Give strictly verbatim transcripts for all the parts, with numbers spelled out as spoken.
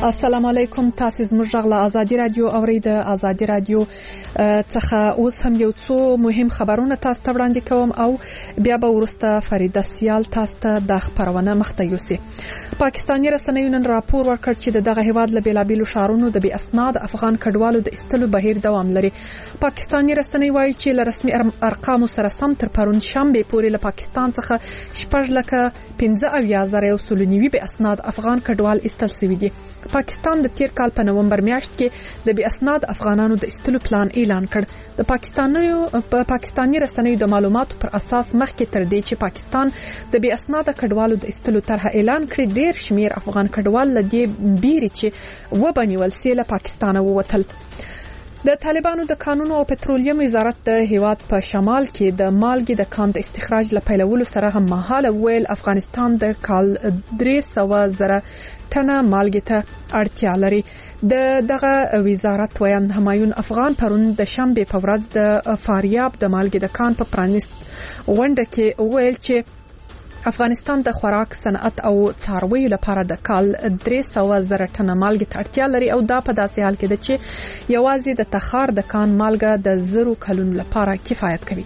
السلام علیکم. تاسو زموږ غږ له ازادي رادیو اورید. ازادي رادیو څخه اوس هم یو څو مهم خبرونه تاسو ته وړاندې کوم او بیا به ورسته فریده سیال تاسو ته د خبرونه مخته یوسي. پاکستاني رسنیو نن راپور ورکړ چې دغه هیواد له بیلابیلو شهرونو د بې اسناد افغان کډوالو د استلو بهیر دوام لري. پاکستاني رسنۍ وایي چې له رسمي ارقامو سره سم تر پرون شنبه پورې له پاکستان څخه شپږ لکه پنځه اویا زره یو سل نوي بې اسناد افغان کډوال استل شوي دي. پاکستان د تیر کال په نومبر میاشت کې د بې اسناد افغانانو د استلو پلان اعلان کړ. د پاکستانیو په پاکستاني رسنیو د معلوماتو پر اساس مخکې تر دې چې پاکستان د بې اسناد کډوالو د استلو طرح اعلان کړ، ډیر شمیر افغان کډوال لدې بیري چې وبنیول سي له پاکستان ووتل. د طالبانو د قانونو او پټرولیم وزارت د هیواد په شمال کې د مالګې د کان د استخراج لپاره پیلولو سره هم مهاله ویل افغانستان د کال درې سوه زره ټنه مالګې ته اړتیا لري. د دغه وزارت ویان همایون افغان پرون د شنبه په ورځ د فاریاب د مالګې د کان په پرانیست غونډه کې ویل چې افغانستان د خوراک صنعت او څارویو لپاره د کال درې سوه زره ټنه مالګې ته اړتیا لري او دا په داسې حال کې ده چې یوازې د تخار د کان مالګه د زرو کلونو لپاره کفایت کوي.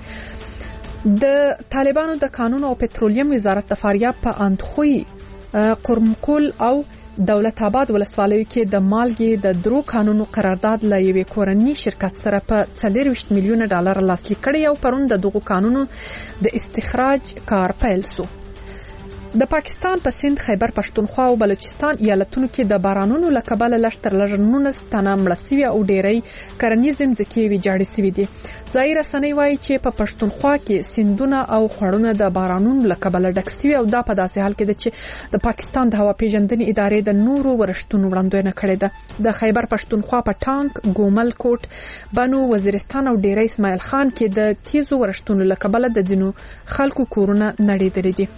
د طالبانو د قانونو او پټرولیم وزارت د فاریاب په اندخوی، قرمقل او دولت آباد ولسوالیو کې د مالګې د درو قانونو قرارداد له یوې کورنۍ شرکت سره په څلور ویشت میلیونه ډالر لاسلیک کړي او پرون د دغو قانونو د استخراج کار پیل شو. د پاکستان په سند، خیبر پښتونخوا او بلوچستان ایالتونو کې د بارانونو له کبله لشتر لږ تنه مړه شوي او ډیری کرنیزې ځمکې ویجاړې شوي دي. ځایي رسنۍ وایي چې په پښتونخوا کې سیندونه او خوړونه د بارانونو له کبله ډک شوي او دا په داسې حال کې ده چې د پاکستان د هوا پیژندنې ادارې د نورو ورښتونو وړاندوینه کړې ده. د خیبر پښتونخوا په ټانک، ګومل کوټ، بنو، وزیرستان او ډیری اسماعیل خان کې د تیزو ورښتونو له کبله د ځینو خلکو کورونه نړېدلي دي.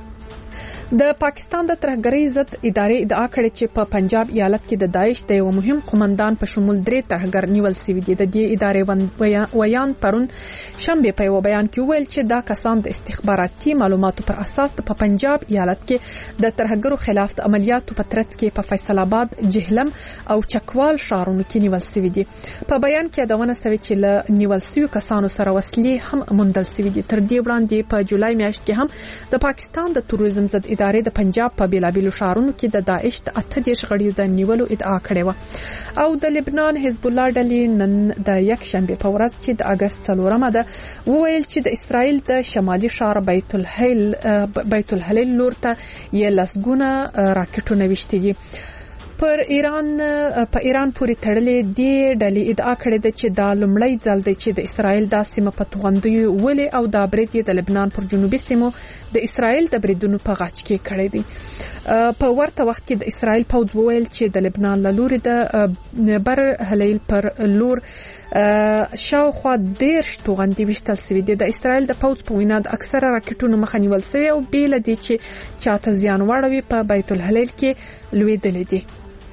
د پاکستان د ترهګرۍ ضد ادارې ادعا کړې چې په پنجاب ایالت کې د داعش د یو مهم قومندان په شمول درې ترهګر نیول شوي دي. د دې ادارې ویان پرون شنبه په یو بیان کې ویل چې دا کسان د استخباراتي معلوماتو پر اساس په پنجاب ایالت کې د ترهګرو خلاف د عملیاتو په ترڅ کې په فیصل آباد، جهلم او چکوال ښارونو کې نیول شوي دي. په بیان کې یادونه شوې چې له نیول شویو کسانو سره وسلې هم موندل شوي دي. تر دې وړاندې په جولای میاشت کې هم د پاکستان د تروریزم ضد ادارې د پنجاب په بیلابیلو ښارونو کې د داعش د اته دېرش غړیو د نیولو ادعا کړې وه. او د لبنان حزب الله ډلې نن د یک شنبه په ورځ چې د اگست څلورمه ده وویل چې د اسرائیل د شمالي ښار بیت الهیل بیت الهیل لور ته یې لسګونه راکټونه ویشتي دي. پر ایران په ایران پورې تړلې دی ډلې ادعا کړې ده چې دا لومړی ځل دی چې د اسرائیل د سیمه په توغندیو ولې او دا برید یې د لبنان پر جنوبي سیمو د اسرائیل د بریدونو په غاچ کې کړی دی. په ورته وخت کې د اسرائیل پوځ وویل چې د لبنان له لوري د بر هلیل پر لور شاوخوا دیرش توغندي ویشتل شوي دي. د اسرائیل د پوځ په وینا د اکثره راکټونو مخه نیول شوې او بیل دي چې چاته زیان واړوي په بیت الهلیل کې لویدلې دي.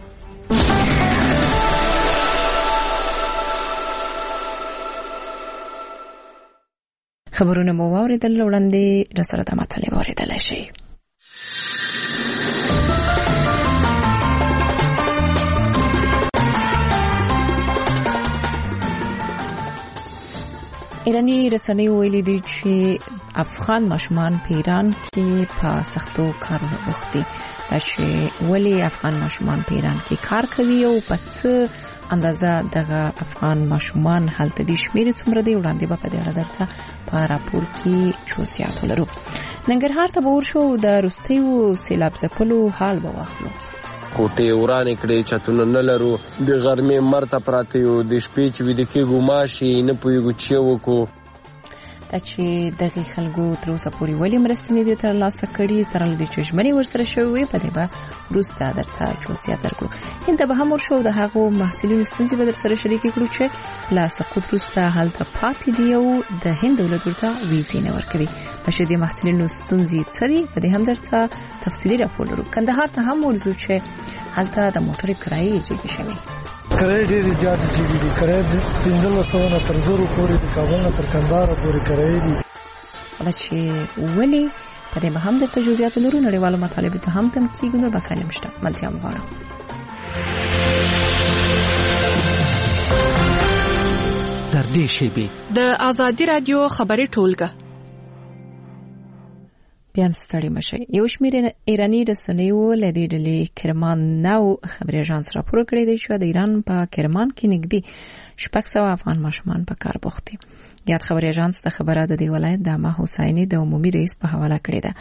خبرونه مو واوریدل، وړاندې رسره د مطلب واوریدل شي. ایرانی رسنیو ویلي دي چې افغان ماشومان په ایران کې په سختو کارونو بوخت دي. چې ولی افغان ماشومان په ایران کې کار کوي او په څه اندازه دغه افغان ماشومان هلته دي شمیر څومره دی وړاندې به په دې اړه درته په راپور کې چوسیات ولرو. ننګرهار ته ورشو د روستیو سیلاب ځپلو حال به واخلو. کوټې ورانې کړې، چتونه نه لرو، د غرمې مرته پراته یو، د شپې چې ویده کېږو ماشي نه پوهېږو چې وکړو. دا چې دغه خلکو تر اوسه پورې ولې مرستې نه دي ترلاسه کړي، سره له دې چې ژمنې ورسره شوې وي په دې به وروسته درته چوسیات درکړو. هند ته به هم ورشو، د هغو محصلینو ستونزې به درسره شریکې کړو چې له سقوط وروسته هلته پاتې دي او د هند دولت ورته ویزې نه ورکوي. د دې محصلینو ستونزې څه دي په دې هم درته تفصیلي راپور لرو. کندهار ته هم ورځو چې هلته د موټرې کرایې جګې شوي. کرایې ډېرې زیاتې جګې دي. کرایې د پنځلس سوه نه تر زرو پورې د کابل نه تر کندهار پورې کرایې دي. دا چې ولې په دې به هم درته جزئیات لرو. نړیوالو مطالبو ته هم تم کېږو. نو بسالم شته ملتیا مغواړم. نږدې شیبې. د ازادي رادیو خبري ټولګه. بیا هم ستړي مشئ. یو شمېر ایراني رسنیو له دې ډلې کرمان نو خبري اژانس راپور کړی دی چې د ایران په کرمان کې نږدې شپږ سوه افغان ماشومان په کار بوخت دي. یاد خبري اژانس د خبره د دې ولایت د عامه حسیني د عمومي رئیس په حواله کړې ده.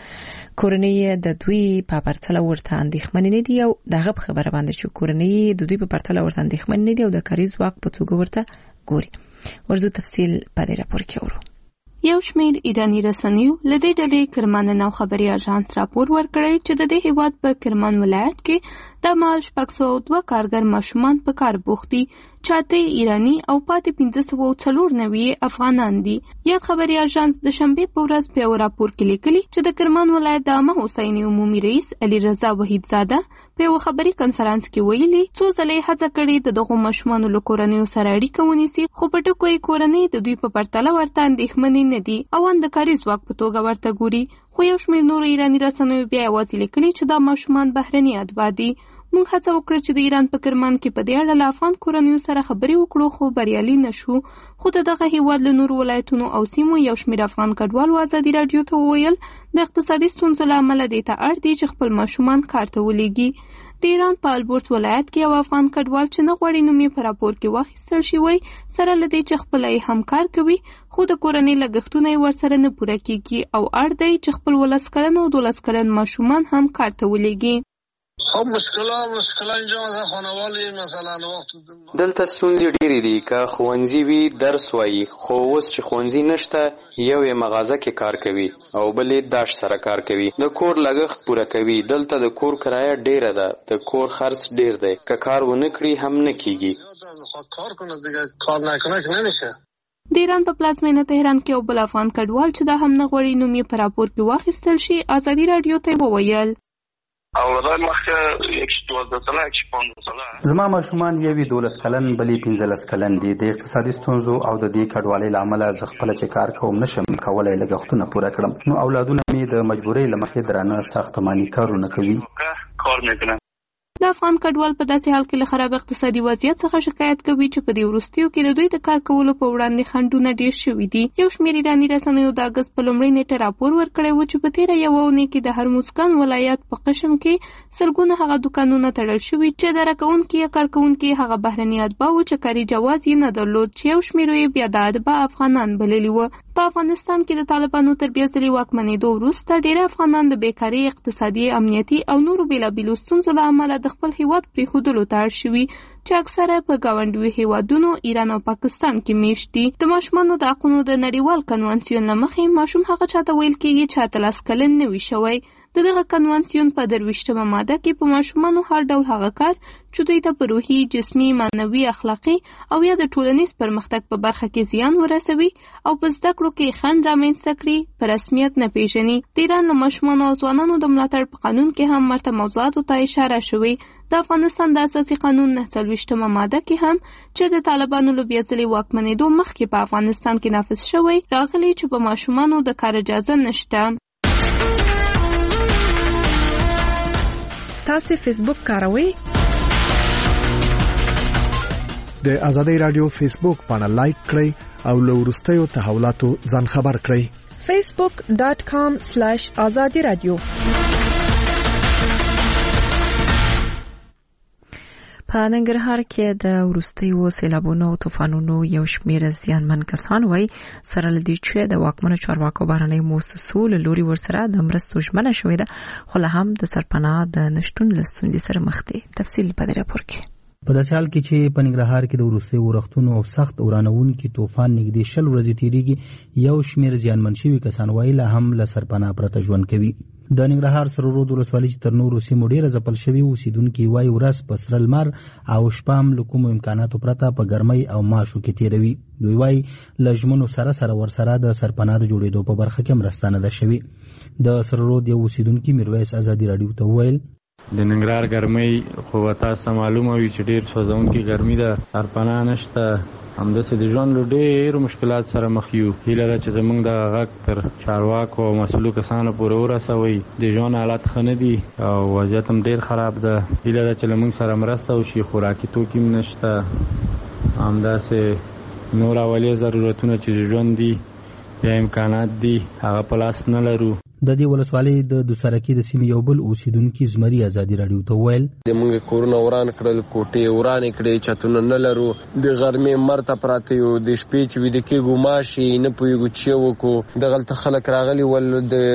کورنۍ د دوی په پرتله ورته اندېښمنې نه دي او دغه په خبره باندې چې کورنۍ د دوی په پرتله ورته اندېښمنې نه دي او د کاري ځواک په توګه ورته ګوري. ورزو تفصیل په دې راپور کې ورو. یو شمېر ایرانی رسنیو له دې ډلې کرمان نو خبري اژانس راپور ورکړی چې د دې هیواد په کرمان ولایت کې د مال شپږ سوه دوه کارګر ماشومان په کار بوخت دي، چاته ایرانی او پاتې پنځه سوه څلور نوي افغانان دي. یاد خبري اژانس د شنبې په ورځ په یو راپور کې لیکلي چې د کرمان ولایت د عامه حسیني عمومي رئیس علي رضا وحیدزاده په یو خبري کنفرانس کې ویلي څو ځلې هڅه کړې د دغو ماشومانو له کورنیو سره اړیکه ونیسي، خو په ټکو یې کورنۍ د دوی په پرتله ورته اندېښمنې نه دي او ان د کاري ځواک په توګه ورته ګوري. خو یو شمېر نورو ایراني رسنیو بیا یوازې لیکلي چې دا ماشومان بهرني اتباع دي. موږ هڅه وکړه چې د ایران په کرمان کې په دې اړه له افغان کورنیو سره خبرې وکړو، خو بریالي نشو. خو د دغه هیواد له نورو ولایتونو او سیمو یو شمېر افغان کډوالو ازادي راډیو ته وویل د اقتصادي ستونزو له امله دې ته اړ دي چې خپل ماشومان کار ته ولېږي. د ایران په البورس ولایت کې یو افغان کډوال چې نه غواړي نوم یې په راپور کې واخیستل شي وایي سره له دې چې خپله یې هم کار کوي خو د کورنۍ لګښتونه یې ورسره نه پوره کېږي او اړ دی چې خپل ولس کلن او دولس کلن ماشومان هم کار ته ولېږي. خب مشکلا مشکلا اینجا مثلا خانوالی مثلا وقت دلته ستونزې ډېرې دي که ښوونځي وي درس وایي، خو اوس چې ښوونځي نشته یو یې مغازه کې کار کوي او بل یې داش سره کار کوي، د کور لګښت پوره کوي. دلته د کور کرایه ډېره ده، د کور خرڅ ډېر دی، که کار ونه کړي هم نه کېږي. کار کنه دیگه کار نکنه که نمیشه. د ایران په پلازمینه تهران کې یو بل افغان کډوال چې دا هم نه غواړي نوم یې په راپور کې واخیستل شي ازادي راډیو ته وویل زما ماشومان یوې دولس کلن بلې پنځلس کلن دي. د اقتصادي ستونزو او د دې کډوالۍ له امله زه خپله چې کار کوم نشم کولی لګښتونه پوره کړم، نو اولادونه مې د مجبورۍ له مخې درانه ساختماني کارونه کوي. د افغان کډوال په داسې حال کې له خراب اقتصادي وضعیت څخه شکایت کوي چې په دې وروستیو کې د دوی د کار کولو په وړاندې خنډونه ډېر شوي دي. یو شمېر ایراني رسنیو د اګست په لومړۍ نیټه راپور ورکړی و چې په تېره یوه اونۍ کې د هرمزګان ولایت په قشم کې سلګونه هغه دوکانونه تړل شوي چې اداره کوونکي یا کارکوونکي هغه بهرني اتباع وو چې کاري جواز یې نه درلود، چې یو شمېر یې بیا د اتباع افغانان بللي وو. په افغانستان کې د طالبانو تر بیا ځلې واکمنېدو وروسته ډېر افغانان د بیکارۍ، اقتصادي، امنیتي او نورو بېلابېلو ستونزو له امله د خپل هیواد پرېښودلو ته اړ شوي چې اکثره په ګاونډیو هیوادونو ایران او پاکستان کې میشت دي. د ماشومانو د حقونو د نړیوال کنوانسیون له مخې ماشوم هغه چاته ویل کېږي چې اتلس کلن نه وي شوی. د دغه کنوانسیون په درویشتمه ماده کې په ماشومانو هر ډول هغه کار چې دوی ته په روحي، جسمي، معنوي، اخلاقي او یا د ټولنیز پرمختګ په برخه کې زیان ورسوي او په زده کړو کې خنډ رامنځته کړي په رسمیت نه پیژني. د ایران له ماشومانو او ځوانانو د ملاتړ په قانون کې هم ورته موضوعاتو ته اشاره شوې. د افغانستان د اساسي قانون نهه څلوېښتمه ماده کې هم چې د طالبانو له بیا ځلې واکمنېدو مخکې په افغانستان کې نافذ شوی راغلی چې په ماشومانو د کار اجازه نشته. تاسو فیسبوک کاروئ؟ د ازادي رادیو فیسبوک باندې لایک کړئ او له وروستیو تحولاتو ځان خبر کړئ. facebook dot com slash azadi radio. په ننګرهار کې د وروستیو سیلابونو او طوفانونو یو شمېر زیانمن کسان وایي سره له دې چې د واکمنو چارواکو بهرنیو موسسو له لوري ورسره د مرستو ژمنه شوې ده، خو لا هم د سرپناه د نشتون له ستونزې سره مخ دي. تفصیل په دې راپور کې. په داسې حال کې چې په ننګرهار کې د وروستیو ورښتونو او سخت ورانوونکي طوفان نږدې شل ورځې تېرېږي، یو شمېر زیانمن شوي کسان وایي لا هم له سرپناه پرته ژوند کوي. د ننګرهار سرورود ولسوالۍ چې تر نورو سیمو ډېره ځپل شوي اوسېدونکي وایي ورځ په سره لمر او شپه هم له کومو امکاناتو پرته په ګرمۍ او ماشو کې تېروي. دوی وایي له ژمنو سره سره ورسره د سرپناه د جوړېدو په برخه کې مرسته نه ده شوې. د سرورود یو اوسېدونکي میرویس ازادي راډیو ته وویل د ننګرهار ګرمۍ خو تاسو معلومه وي چې ډېر سوځونکې ګرمي ده، سرپناه نشته، همداسې د ژوند له ډېرو مشکلات سره مخ یو. هیله ده چې زموږ د غږ تر چارواکو او مسؤلو کسانو پورې ورسوئ. د ژوند حالت ښه نه دي او وضعیت هم ډېر خراب ده. هیله ده چې له موږ سره مرسته وشي. خوراکي توکي هم نشته، همداسې نور اولیه ضرورتونه چې ژوند دي یا امکانات دي هغه په لاس نه لرو. د دې ولسوالۍ د دوسرکي د سیمې یو بل اوسیدونکي زمري ازادي راډیو ته وویل د موږ کورونه وران کړل، کوټې وران کړې، چتونه نه لرو، د غرمې مرته پراته یو، د شپې چې ویده کېږو ماشي نه پوهېږو چې وکړو. دغلته خلک راغلي ول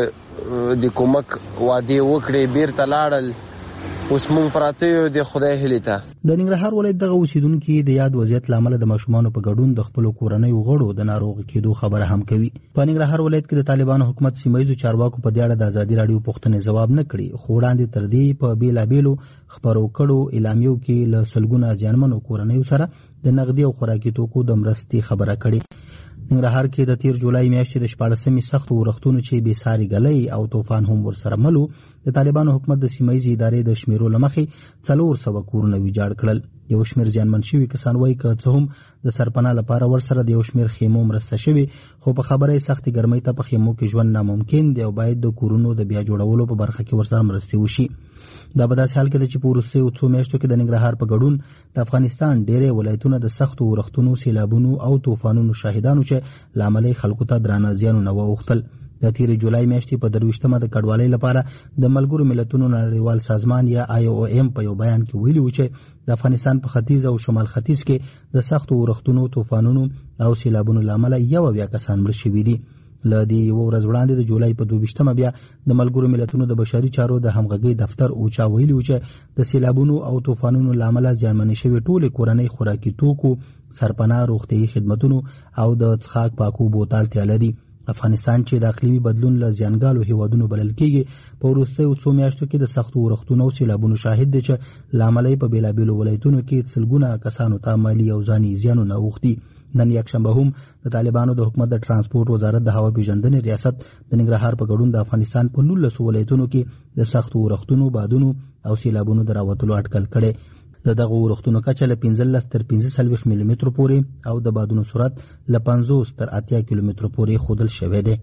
د د کومک وعدې وکړې، بیرته لاړل، اوس مونږ پراته یو د خدای هیلې ته. د ننګرهار ولایت دغه اوسیدونکي د یاد وضعیت له امله د ماشومانو په ګډون د خپلو کورنیو غړو د ناروغ کېدو خبره هم کوي. په ننګرهار ولایت کې د طالبانو حکومت سیمه ییزو چارواکو په دې اړه د ازادي راډیو پوښتنې ځواب نه کړي، خو وړاندې تر دې په بېلابېلو خپرو کړو اعلامیو کې له سلګونه زیانمنو کورنیو سره د نغدي او خوراکي توکو د مرستې خبره کړې. ننګرهار کې د تیر جولای میاشتې د شپاړسمې سختو اورښتونو چې بې ساري ګلۍ او طوفان هم ورسره ملو، د طالبانو حکومت د سیمه ییزې ادارې د شمیرو له مخې څلور سوه کورونه ویجاړ کړل. یو شمېر زیانمن شوي کسان وایي که څه هم د سرپناه لپاره ورسره د یو شمېر خیمو مرسته شوې، خو په خبره یې سختې ګرمۍ ته په خیمو کې ژوند ناممکن دی او باید د کورونو د بیا جوړولو په برخه کې ورسره مرستې وشي. دا په داسې حال کې ده چې په وروستیو څو میاشتو کې د ننګرهار په ګډون د افغانستان ډېری ولایتونه د سختو اورښتونو، سیلابونو او طوفانونو شاهدانو چې له امله یې خلکو ته درانه زیانونه واوښتل. د تیرې جولای میاشتې په درویشتمه د کډوالۍ لپاره د ملګرو ملتونو نړیوال سازمان یا آی او ایم په یو بیان کې ویلي و چې د افغانستان په ختیځ او شمال ختیځ کې د سختو اورښتونو، طوفانونو او سیلابونو له امله یو اویا کسان مړه شوي دي. له دې یوه ورځ وړاندې د جولای په دوه بیا د ملګرو ملتونو د بشري چارو د همغږۍ دفتر اوچا ویلي و چې د سیلابونو او طوفانونو له امله زیانمنې شوې ټولې کورنۍ خوراکي توکو، سرپناه، روغتیایي خدمتونو او د څښاک پاکو اوبو ته اړتیا لري. افغانستان چې د اقلیمي بدلون له زیانګالو هیوادونو بلل کېږي، په وروستیو څو میاشتو کې د سختو اورښتونو او سیلابونو شاهد دی چې له امله یې په بېلابېلو ولایتونو کې سلګونه کسانو ته مالي او ځاني زیانونه اوښتي. نن یکشنبه هم د طالبانو د حکومت د ترانسپورت وزارت د هوا پیژندنې ریاست د ننګرهار په ګډون د افغانستان په نولسو ولایتونو کې د سختو اورښتونو، بادونو او سیلابونو د راوتلو اټکل کړی. د دغه اورښتونو کچه له پنځلس تر پنځه څلوېښت ملي مترو پورې او د بادونو سرعت له پنځوس تر اتیا کیلومترو پورې ښودل شوی دی.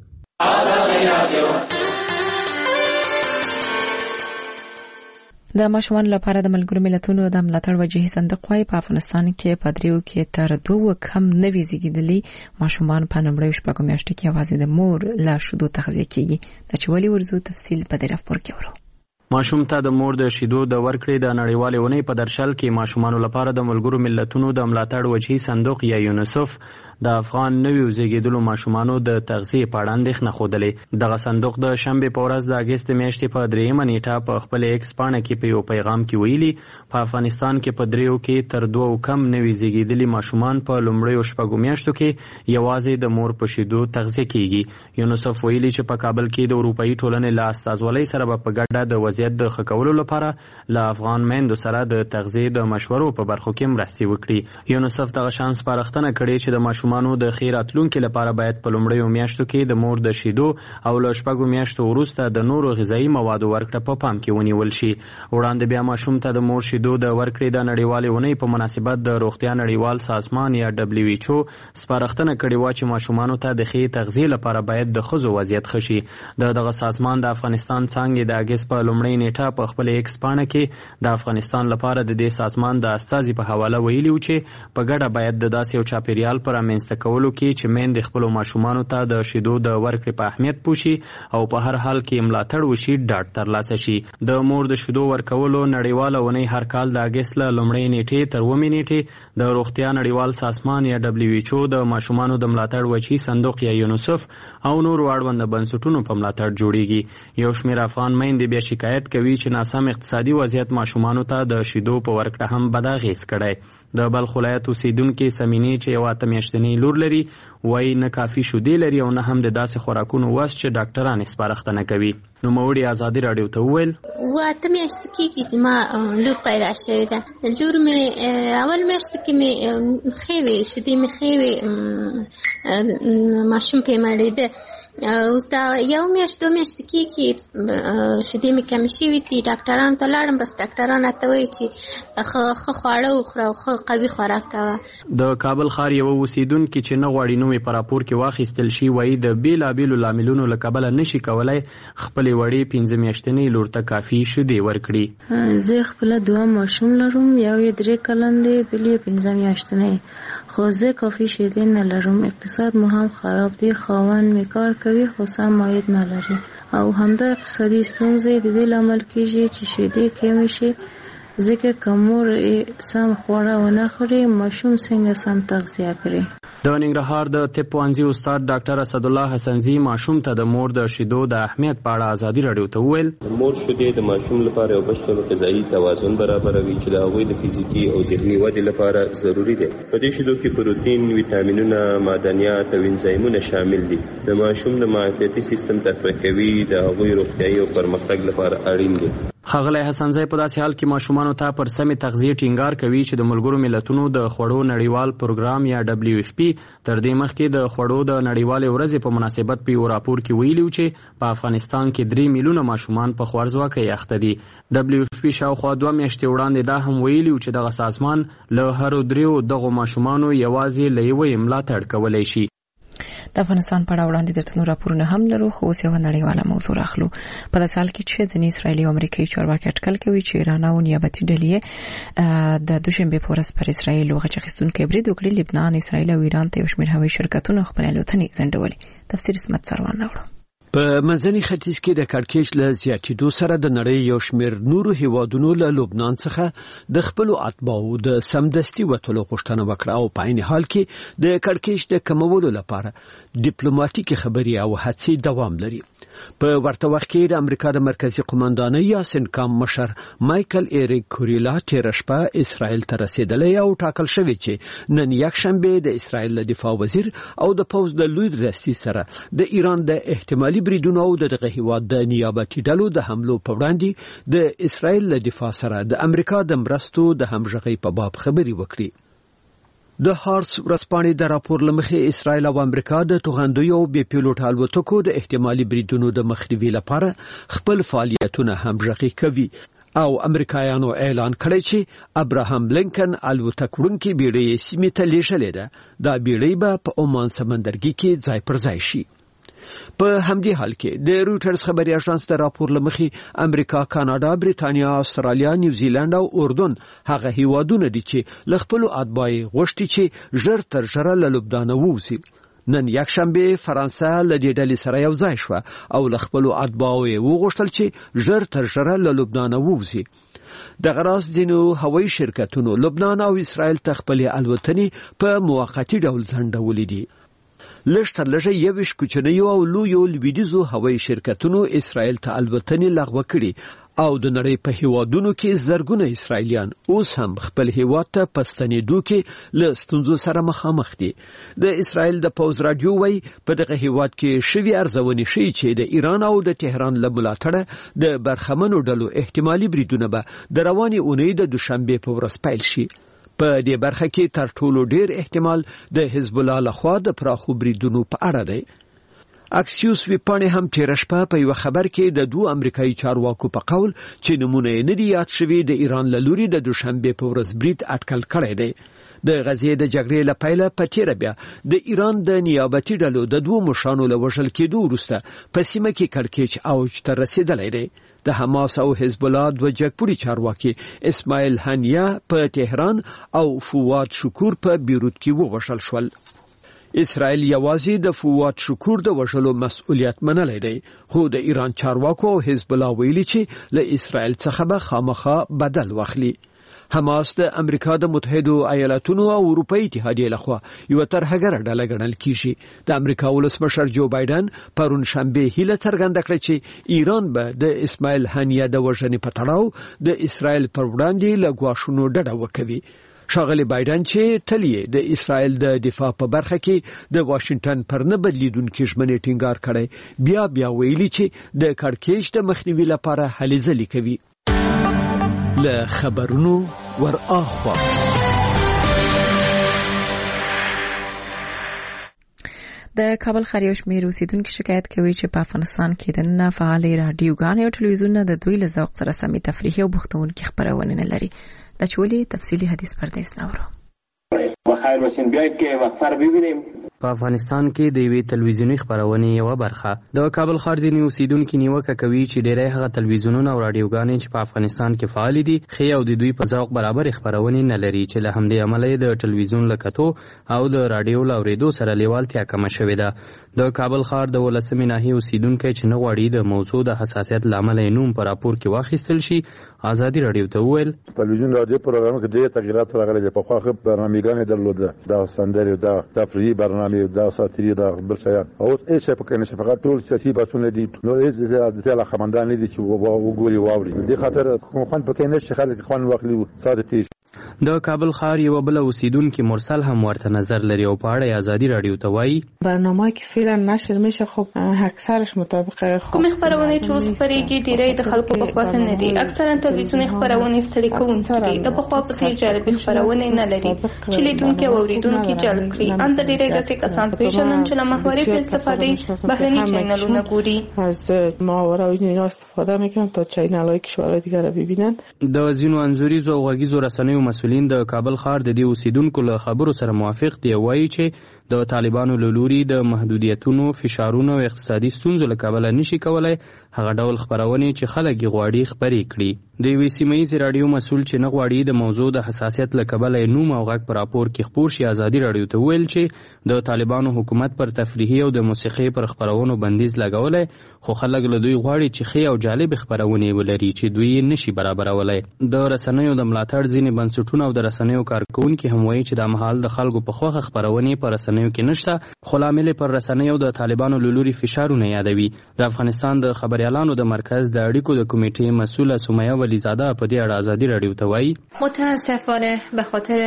د ماشومانو لپاره د ملګرو ملتونو د ملاتړ وجهي صندوق وايي په افغانستان کې په دریو کې تر دوه کم نوي زیږیدلي ماشومان په لومړیو شپږو میاشتو کې یوازې د مور له شیدو تغذیه کیږي. د چې ولې ورزو تفصیل په دې راپور کې ورو. ماشوم ته د مور د شیدو د ورکړې د نړیوالې اونۍ په درشل کې ماشومانو لپاره د ملګرو ملتونو د ملاتړ وجهي صندوق یا یونیسف د افغان نویو زیږیدلو ماشومانو د تغذیې په اړه اندېښنه ښودلې. دغه صندوق د شنبې په ورځ د اګست میاشتې په درېیمه نیټه په خپل ایکس پاڼه کې په یو پیغام کې ویلي په افغانستان کې په دریو کې تر دوه کم نوي زیږیدلي ماشومان په لومړیو شپږو میاشتو کې یوازې د مور په شیدو تغذیه کیږي. یونیسف ویلي چې په کابل کې د اروپایي ټولنې له استازولۍ سره به په ګډه د وضعیت د ښه کولو لپاره له افغان میندو سره د تغذیې د مشورو په برخو کې مرستې وکړي. یونیسف دغه شان سپارښتنه کړې چې د ماشومانو د ښې راتلونکي لپاره باید په لومړیو میاشتو کې د مور د شیدو او له شپږو میاشتو وروسته د نورو غذایي موادو ورکړه په پام کې ونیول شي. وړاندې بیا ماشوم ته د مور شیدو د ورکړې د نړیوالې اونۍ په مناسبت د روغتیا نړیوال سازمان یا دبلیو ایچ او سپارښتنه کړې وه چې ماشومانو ته د ښې تغذیې لپاره باید د ښځو وضعیت ښه شي. د دغه سازمان د افغانستان څانګې د اګست په لومړۍ نیټه په خپل ایکس پاڼه کې د افغانستان لپاره د دې سازمان د استازي په حواله ویلي و چې په ګډه باید د داسې یو چاپیریال پر رامنځته کولو کې چې میندې خپلو ماشومانو ته د شیدو د ورکړې په اهمیت پوه شي او په هر حال کې ملاتړ وشي، ډاډ ترلاسه شي. د مور د شیدو ورکولو نړیواله اونۍ هر کال د اګست له لومړۍ نیټې تر اوومې نیټې د روغتیا نړیوال سازمان یا دبلیو ایچ او د ماشومانو د ملاتړ وجهي صندوق یا یونیسف او نورو اړونده بنسټونو په ملاتړ جوړیږي. یو شمېر افغان میندې بیا شکایت کوي چې ناسم اقتصادي وضعیت ماشومانو ته د شیدو په ورکړه هم بد اغېز کړی. د بلخ ولایت اوسیدونکې سمینې چې یوه اته میاشتنۍ لور لري وایي نه کافي شیدې لري او نه هم د داسې خوراکونو وس چې ډاکټران یې سپارښتنه کوي. نوموړي ازادي راډیو ته وویل اوه اته میاشتو کېږي چې ما لور پیدا شوې ده. لور مې اول میاشتو کې مې ښې وې، شیدې مې ښې وې، ماشوم پرې مړېده. اوس دا یو میاشت دوه میاشتې کېږي شیدې مې کمې شوي دي، ډاکټرانو ته لاړم، بس ډاکټران راته وایي چې ښه خواړه وخوره او ښه قوي خوراک کوه. د کابل ښار یوه اوسیدونکي چې نه غواړي نوم یې په راپور کې واخیستل شي وایي د بېلابېلو لاملونو له کبله نشي کولی خپلې وړې پنځه میاشتنۍ لور ته کافي شیدې ورکړي. زه خپله دوه ماشوم لرم، یو یې درې کلن دی، بل یې پنځه میاشتنۍ، خو زه کافي شیدې نه لرم. اقتصاد مو هم خراب دی، خاوند مې کار کوي خو سم عاید نه لري، او همدا اقتصادي ستونزې د دې لامل کېږي چې شیدې کمې شي، ځکه که مور سم خواړه ونه خوري ماشوم څنګه سم تغذیه کړي. د ننګرهار د طب پوهنځي استاد ډاکټر اسدالله حسنزي ماشوم ته د مور د شیدو د اهمیت په اړه ازادي راډیو ته وویل. مور شیدې د ماشوم لپاره یو بشپړ غذایي توازن برابروي چې د هغوی د فزیکي او ذهني ودې لپاره ضروری دی. په دې شیدو کې پروتین، ویټامینونه، معدنیات او انزایمونه شامل دي. د ماشوم د معافیتي سیستم تقویه کوي، د هغوی روغتیايي او پرمختګ لپاره اړین دي. ښاغلی حسنزی په داسې حال کې ماشومانو ته پر سمې تغذیې ټینګار کوي چې د ملګرو ملتونو د خوړو نړیوال پروګرام یا ډبلیو اف پی تر دې مخکې د خوړو د نړیوالې ورځې په مناسبت په یو راپور کې ویلي چې په افغانستان کې درې میلیونه ماشومان په خوارځواکۍ اخته دي. ډبلیو اف پی شاوخوا دوه میاشتې وړاندې دا هم ویلي چې دغه سازمان له هرو دریو دغو ماشومانو یوازې له یوې ملاتړ کولی شي. د افغانستان په اړه وړاندې درته نور راپورونه هم لرو، خو اوس یوه نړیواله موضوع راخلو. په داسې حال کې چې ځینې اسرائیلي او امریکایي چارواکي اټکل کوي چې ایران او نیابتي ډلې د دوشنبې په ورځ پر اسرائیل غچ اخیستونکی برید وکړي. لبنان، اسرائیل او ایران ته یو شمېر هوایي شرکتونه خپلې الوتنې ځنډولې. تفسیر اسمت سروان راوړو. په منځني ختیځ کې د کړکېچ له زیاتېدو سره د نړۍ یو شمېر نورو هیوادونو له لبنان څخه د خپلو اتباعو د سمدستي وتلو غوښتنه وکړه، او په عین حال کې د کړکېچ د کمولو لپاره ډیپلوماټیکي خبرې او هڅې دوام لري. په ورته وخت کې د امریکا د مرکزی قومندانۍ یا سنکام مشر مایکل ایریک کوریلا تیر شپه اسرائیل ته رسیدلی او ټاکل شوی چې نن یکشنبه د اسرائیل دفاع وزیر او د پوز د لوی رئیس سره د ایران د احتمالي بریدونو او دغه هیواد د نیابتي ډلو د حملو په وړاندې د اسرائیل له دفاع سره د امریکا د مرستو د همغږۍ په باب خبري وکړي. د هارتس ورځپاڼې د راپور لمخې اسرائیل او امریکا د توغندیو او بې پیلوټ الوتکو د احتمالي بریدونو د مخنیوي لپاره خپل فعالیتونه همغږي کوي، او امریکایانو اعلان کړی چې ابراهام لینکن الوتکه وړونکې بیړۍ سیمې ته لیږلې ده. دا بیړۍ به په عمان سمندرګي کې ځای پر ځای شي. په همدې حال کې د رويټرز خبري اژانس د راپور لمخې امریکا، کاناډا، بریتانیا، استرالیا، نیوزیلند او اردن هغه هیوادونه دي چې ل خپل اتباعي غوښتي چې ژر تر ژره له لبنان ووځي. نن یکشنبه فرانسه له دې ډلې سره یو ځای شو او ل خپل اتباعو وغوښتل چې ژر تر ژره له لبنان ووځي. د غراس دینو هوایي شرکتونو لبنان او اسرائیل ته خپل الوتنې په موقتی ډول ځنډولې دي. لږ تر لږه یوش کوچنیو او لویو لویدیزو هوایي شرکتونو اسرائیل ته الوتنې لغوه کړي، او د نړۍ په هیوادونو کې زرګونه اسرائیلیان اوس هم خپل هیواد ته په ستنېدو کې له ستونزو سره مخامخ دي. د اسرائیل د پوز رادیو وایي په دغه هیواد کې شوي ارزونې ښیي چې د ایران او د تهران له ملاتړه د برخمنو ډلو احتمالي بریدونه به د روانې اونۍ د دوشنبې په ورځ پیل شي. په دې برخه کې تر ټولو ډیر احتمال د حزب الله لخوا د پراخو بریدونو په اړه دی. اکسیوس ویپانې هم تیر شپه په یو خبر کې د دوه امریکایي چارواکو په قول چې نمونه یې نه دي یاد شوي د ایران له لوري د دوشنبې په ورځ برید اټکل کړی دی. د غزې د جګړې له پیله په تیر بیا د ایران د نیابتي ډلو د دوه مشرانو له وژل کېدو وروسته په سیمه کې کړکېچ اوج ته رسیدلی دی. د حماس او حزب الله دوه جګپوړي چارواکي اسماعیل هنیه په تهران او فواد شکور په بیروت کې ووژل شول. اسرائیل یوازې د فواد شکور د وژلو مسؤلیت منلی دی، خو د ایران چارواکو او حزب الله ویلي چې له اسرائیل څخه به خامخا بدل واخلي. حماس د امریکا د متحدو ایالاتونو او اروپאי اتحادیې لخوا یو ترهګره ډله ګڼل کیږي. د امریکا ولسمشر جو بایدن پرون شنبه هیله څرګنده کړه چې ایران به د اسماعیل هنیه د وژنې په تړاو د اسرائیل پر وړاندې له ګواښونو ډډه وکوي. ښاغلی بایدن چې تل یې د اسرائیل د دفاع په برخه کې د واشنگټن پر نه بدلیدونکي ژمنې ټینګار کړی، بیا بیا ویلي چې د کړکېچ د مخنیوي لپاره هلې ځلې کوي. له خبرونو ور اخوا د کابل ښار یو شمېر اوسیدونکو شکایت کوي چې په افغانستان کې دننه فعالې راډیوګانې او ټلویزیونونه د دوی له ذوق سره سمې تفریحي او بوختونکې خپرونې نه لري. دا چې ولې تفصیلي حدیث پردیس ناورو. بخیر باشین، بیایید که وقفه رو ببینیم. په افغانستان کې د یوې تلویزیوني خپرونې یوه برخه د کابل ښار ځینې اوسیدونکي نیوکه کوي چې ډېری هغه تلویزیونونه او راډیوګانې چې په افغانستان کې فعالې دي ښې او د دوی په ذوق برابرې خپرونې نه لري، چې له همدې امله یې د ټلویزیون له کتو او د راډیو له اورېدو سره لیوالتیا کمه شوې ده. د کابل ښار د ولسمې ناحیې اوسیدونکی چې نه غواړي د موضوع د حساسیت له امله یې نوم په راپور کې واخیستل شي، ازادي راډیو ته وویل تلویزیون راډیو پروګرام کې ډېر تغییرات راغلي دي. پخوا ښه برنامه‌ګانې درلوده، د سندرې، د تفریحي برنامې، د ساتیري، د بل شیان. اوس هیڅ شی پکې نشته، فقط ټول سیاسي بحثونه دي. نو هیڅ د علاقمندان نه دي چې وګوري واوري. دې خاطر کوم خوند پکې نشته، خلک خوند واخلي ساده تیز. د کابل ښار یو بل اوسیدونکي مرسل هم ورته نظر لري او په اړه ازادي راډیو ته وایي برنامه‌ای که فعلا نشر میشه خب اکثرش مطابق کوم خبرونه چې اوس خپرېږي ډېری د خلکو په خواته نه دي. اکثرا تلویزیوني خبرونه ستړي کوونکې دي، د پخوا په څېر جالبې خبرونه نه لري چې لیدونکي او اورېدونکي جلب کړي. ان د ډېری داسې کسان پېژنم چې له محوري په استفادې بهرني چینلونه ګوري. از محاوره و اینا استفاده میکنن تا چینل‌های کشورهای دیگر رو ببینن. د ځینو انځوریزو او غږیزو رسنیو مسؤلین د کابل ښار د دې اوسیدونکو له خبرو سره موافق دي، وایي چې د طالبانو له لوري د محدودیتونو، فشارونو او اقتصادي ستونزو له کبله نشي کولای هغه ډول خبرونه چې خلک یې غواړي خپرې کړي. د یوې سیمه ییزې راډیو مسؤل چې نه غواړي د موضوع د حساسیت له کبله یې نوم او غږ په راپور کې خپور شي، ازادي راډیو ته وویل چې د طالبانو حکومت پر تفریحي او د موسیقۍ پر خپرونو بندیز لګولی، خو خلک له دوی غواړي چې ښې او جالبې خپرونې ولري چې دوی یې نشي برابرولی. د رسنیو د ملاتړ ځینې بنسټونه او د رسنیو کارکوونکي هم وایي چې دا مهال د خلکو په خوښه خپرونې په رسنیو کې نشته، خو لامل پر رسنیو د طالبانو له لوري فشارونه یادوي. د افغانستان د خبریالانو د مرکز د اړیکو د کمیټې مسؤله سمیه ولیزاده په دې اړه ازادي راډیو ته وایي متاسفانه به خاطر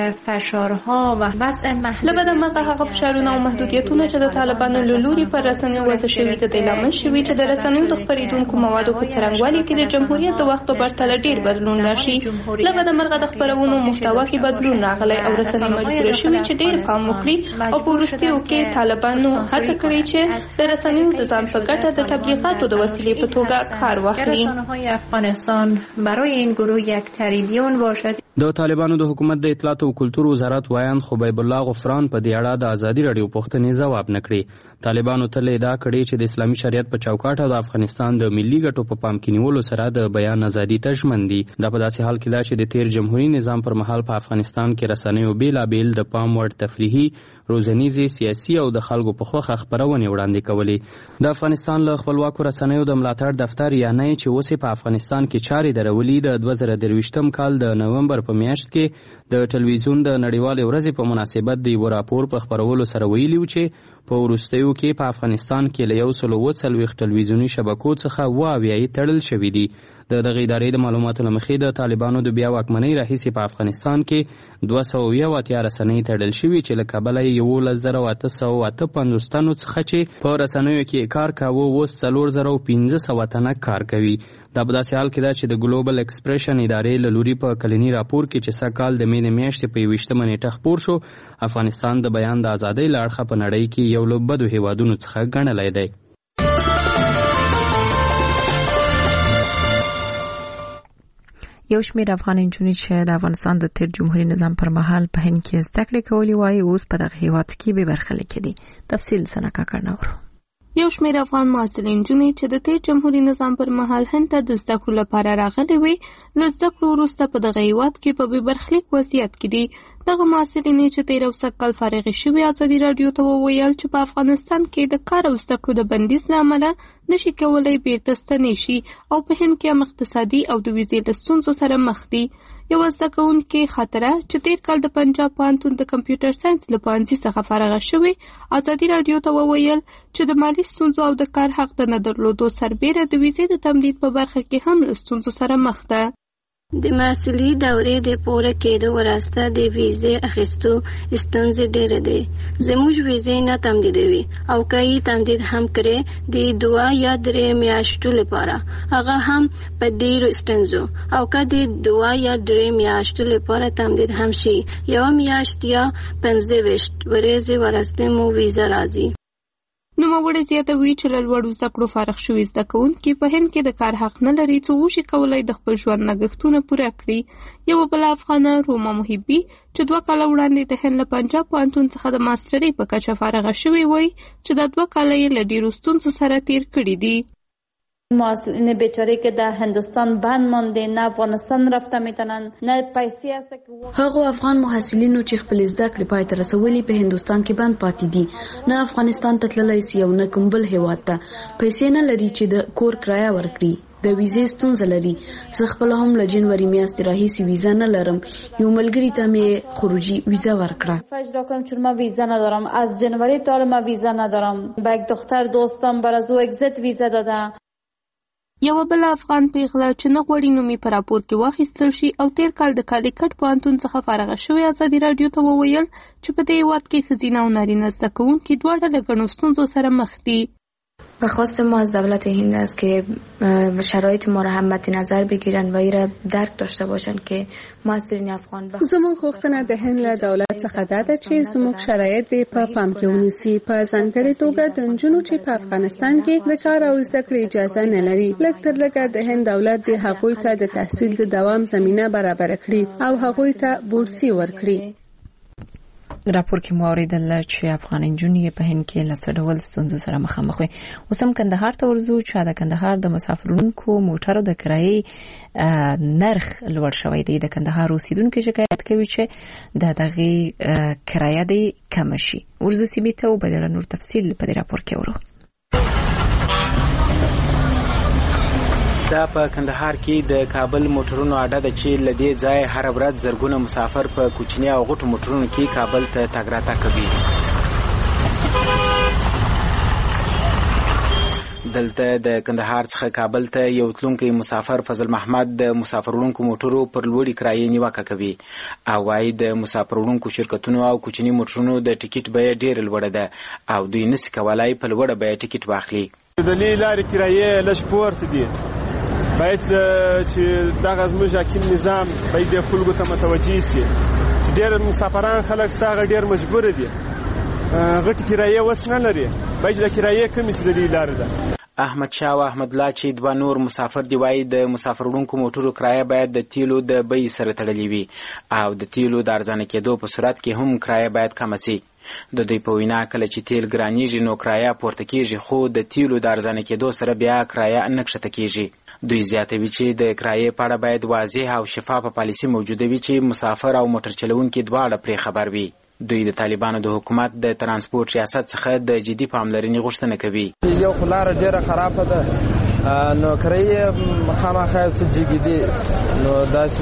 فشارها و وضع محدود لبد مغه هغه فشارونه او محدودیتونه چې د طالبانو له لوري پر رسنیو وضع شوي د دې لامل شوي چې د رسنیو د خپرېدونکو موادو په څرنګوالي کې د جمهوریت د وخت په پرتله ډېر بدلون راشي. لبد مرغه د خپرونو محتوا کې بدلون راغلی او رسنۍ مجبوره شوي چې ډېر پام وکړي او په وروستیو کې طالبانو هڅه کړې چې د رسنیو د ځان په ګټه د تبلیغاتو د وسیلې په توګه کار واخلي. رسانه‌های افغانستان برای این گروه یک تریلیون باشد. د طالبانو د حکومت د اطلاعات او کلتور وزارت وایان خبیب الله غفران په دې اړه د ازادي راډیو پوښتنې ځواب نکړي. طالبانو تل ادعا کړې چې د اسلامي شریعت په چوکاټ او د افغانستان د ملي ګټو په پام کې نیولو سره د بیان ازادي ته ژمن دي. دا په داسې حال کې ده چې د تیر جمهوریت نظام پر مهال په افغانستان کې رسنیو بیلابیل د پام وړ تفریحي، روزنیزي، سیاسي او د خلکو په خوښه خپرونې وړاندې کولې. د افغانستان له خپلواکو رسنیو د ملاتړ دفتر یعنی چې اوس په افغانستان کې چارې درولې د دوه زره درویشتم کال د نومبر په میاشت کې د ټلویزیون د نړیوالې ورځې په مناسبت د یو راپور په خپرولو سره ویلي و چې په وروستیو کې په افغانستان کې له یو سل اووه څلوېښت ټلویزیوني شبکو څخه اووه اویا یې تړل شوي دي. د دغې ادارې د معلوماتو له مخې د طالبانو د بیا واکمنۍ راهیسې په افغانستان کې دوه سوه اویا اتیا رسنۍ تړل شوي چې له کبله یې یولس زره اته سوه اته پنځوس تنو څخه چې په رسنیو کې کار کاوه اوس څلور زره پنځه سوه تنه کار کوي. دا په داسې حال کې ده چې د ګلوبل ایکسپریشن ادارې له لوري په کلني راپور کې چې سږ کال د مې د میاشتې په یوویشتمه نیټه خپور شو، افغانستان د بیان د ازادۍ له اړخه په نړۍ کې یو له بدو هیوادونو څخه ګڼلی دی. یو شمېر افغان نجونې چې د افغانستان د تیر جمهوریت نظام پر مهال په هند کې زده کړې کولې وایي اوس په دغه هیواد کې بې برخې دي. تفصیل سنه کاکړ نورو. یو شمېر افغان محصلین نجونې چې د تیر جمهوریت نظام پر مهال هند ته د زده کړو لپاره راغلي وي، له زده کړو وروسته په دغه هیواد کې په بې برخلیک وضعیت کې دي. دغه محصلینې چې تیر او سږ کال فارغې شوې ازادي راډیو ته وویل چې په افغانستان کې د کار او زده کړو د بندیز له امله نشي کولی بیرته ستنې شي او په هند کې هم اقتصادي او د ویزې له ستونزو سره مخ دي. یوه زده کوونکې خاطره چې تیر کال د پنجاب پوهنتون د کمپیوټر ساینس له پوهنځي څخه فارغه شوې ازادي راډیو ته وویل چې د مالي ستونزو او د کار حق د نه درلودو سربیره د ویزې د تمدید په برخه کې هم له ستونزو سره مخ ده. د محصلي دورې د پوره کېدو وروسته د ویزې اخیستو ستونزې ډېرې دي. زموږ ویزې نه تمدیدوي او که یې تمدید هم کړي د دوه یا درې میاشتو لپاره، هغه هم په ډېرو ستونزو. او که د دوه یا درې میاشتو لپاره تمدید هم شي، یوه میاشت یا پنځه ویشت ورځې وروسته مو ویزه راځي. نوموړی زیاتوي چې له لوړو زده کړو فارغ شوي زده کوونکي په هند کې د کار حق نه لري څو وشي کولی د خپل ژوند لګښتونه پوره کړي. یوه بله افغانه روما محبي چې دوه کاله وړاندې د هند له پنجاب پوهنتون څخه د ماسټرۍ په کچه فارغه شوې وای چې دا دوه کاله یې له ډېرو ستونزو سره تیر کړي دي. محصلین بیچاره که در هندوستان بند مانده نه افغانستان رفته میتونن نه پیسې است که هغه افغان محصلینو چې خپل زده کړې پای ته رسولي په هندوستان کې بند پاتې دي نه افغانستان ته تللی سي او نه کوم بل هیواد ته پیسې نه لري چې د کور کرایه ورکړي د ویزې ستونزه لري. زه خپل هم له جنوري میاشتې راهیسې ویزا نه لرم. یو ملګري ته مې خروجی ویزا ورکړه. فجر کنم چون ما ویزا ندارم از جنوری تا ما ویزا ندارم. با یک دختر دوستم برای او اگزیت ویزا داده. یوه بل افغان پیغله چې نه غواړي نوم یې په راپور کې واخیستل شي او تیر کال د کالیکټ پوهنتون څخه فارغه شوې ازادي راډیو ته وویل چې په دې هیواد کې ښځینه او نارینه زده کوونکي دواړه له ګڼو ستونزو سره مخ دي. بخواست ما از دولت هند است که شرایط ما را هم مد نظر بگیرن و این را درک داشته باشن که محصلین افغان بخ زموږ غوښتنه د هند له دولت څخه دا ده چې زموږ شرایط دې په پام کې ونیسي، په ځانګړې توګه د نجونو چې په افغانستان کې د کار او زده کړې اجازه نه لري. لږ تر لږه د هند دولت دې هغوی ته د تحصیل د دوام زمینه برابر کړي او هغوی ته بورسي ورکړي. راپور کې مو اوریدل چې افغان نجونې په هند کې له څه ډول ستونزو سره مخامخ وي. اوس هم کندهار ته ورځو چې د کندهار د مسافرونکو موټرو د کرایې نرخ لوړ شوی دی. د کندهار اوسیدونکو شکایت کوي چې د دغه کرایه دی کم شي. ورځو سیمې ته وبدل نور تفصیل په دې راپور کې ورو. دا په کندهار کې د کابل موټرونو اډه ده چې له دې ځای هر ورځ زرګونه مسافر په کوچني او غټو موټرونو کې کابل ته تګ راتګ کوي. دلته د کندهار څخه کابل ته یو تلونکی مسافر فضل محمد د مسافرونکو موټرو پر لوړې کرایې نیوکه کوي او وايي د مسافرونکو شرکتونو او کوچني موټرونو د ټیکټ بیه ډېره لوړه ده او دوی نشي کولای په لوړه بیه ټیکټ واخلي. د لارې کرایې لږ پورته دي. باید چې دغه زموږ حاکم نظام باید د خلکو ته متوجه شي چې ډېر مسافران خلک ستاغه ډېر مجبور دي غټ کرایې وس نه لري باید د کرایې کمی سي د لارې ده. احمد شاه او احمد الله چې دوه نور مسافر دی وایي د مسافرونکو موټرو کرایه باید د تیلو د بیې سره تړلې وي او د تیلو د ارزانه کېدو په صورت کې هم کرایه باید کمه سي. د دوی په وینا کله چې تیل ګرانیږي نو کرایه پورته کېږي خو د تیلو د ارزانه کېدو سره بیا کرایه نه کښته کېږي. دوی زیاتوي چې د کرایې په اړه باید واضح او شفافه پالیسي موجوده وي چې مسافر او موټر چلوونکي دواړه پرې خبر وي. دوی د طالبانو د حکومت د ترانسپورت ریاست څخه د جدي پاملرنې غوښتنه کوي. یو خو لاره ډېره خرابه ده نو کرایې خامخا یو څه جګې دي نو داسې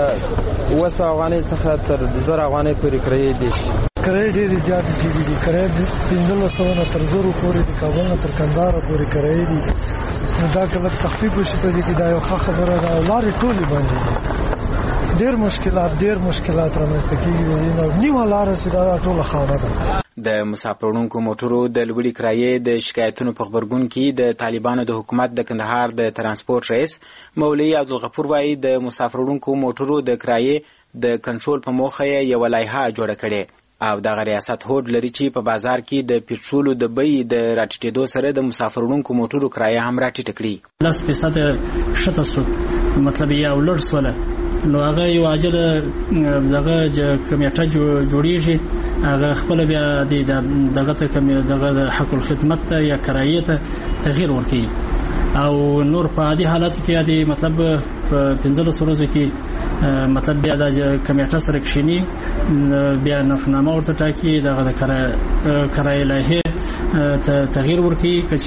اوه سوه افغانۍ څخه تر زر افغانۍ پورې کرایې دي. کرایې ډېرې زیاتې جګې دي. کرایې پنځلس سوه نه تر زرو پورې د کابل نه تر کندهاره پورې کرایې دي. نو دا که لږ تخفیف وشي په دې کې دا یو ښه خبره ده. لارې ټولې بندې دي. ډېر مشکلات ډېر مشکلات رامنځته کېږي نو نیمه لاره چې دا ټوله خاوره ده. د مسافرونکو موټرو د لوړې کرایې د شکایتونو په غبرګون کې د طالبانو د حکومت د کندهار د ترانسپورت رئیس مولوي عبدالغفور وایي د مسافرونکو موټرو د کرایې د کنټرول په موخه یو لایحه جوړه کړې او دغه ریاست هوډ لري چې په بازار کې د پټرولو د بیې د راټیټېدو سره د مسافرونکو موټرو کرایه هم راټیټه کړي. لس فیصد ښکته سو مطلب یې او لوړ سوله نو هغه یو عاجله دغه کمیټه جوړیږي هغه خپل بیا دغه ته دغه حق الخدمت ته یا کرایې ته تغییر ورکوي او نور په عادي حالاتو کې عادي مطلب په پنځلس ورځو کې مطلب بیا د کمیټه سره کښیني بیا نرخنامه ورته ټاکي دغه د کرایې لایحې تغییر ورکوي که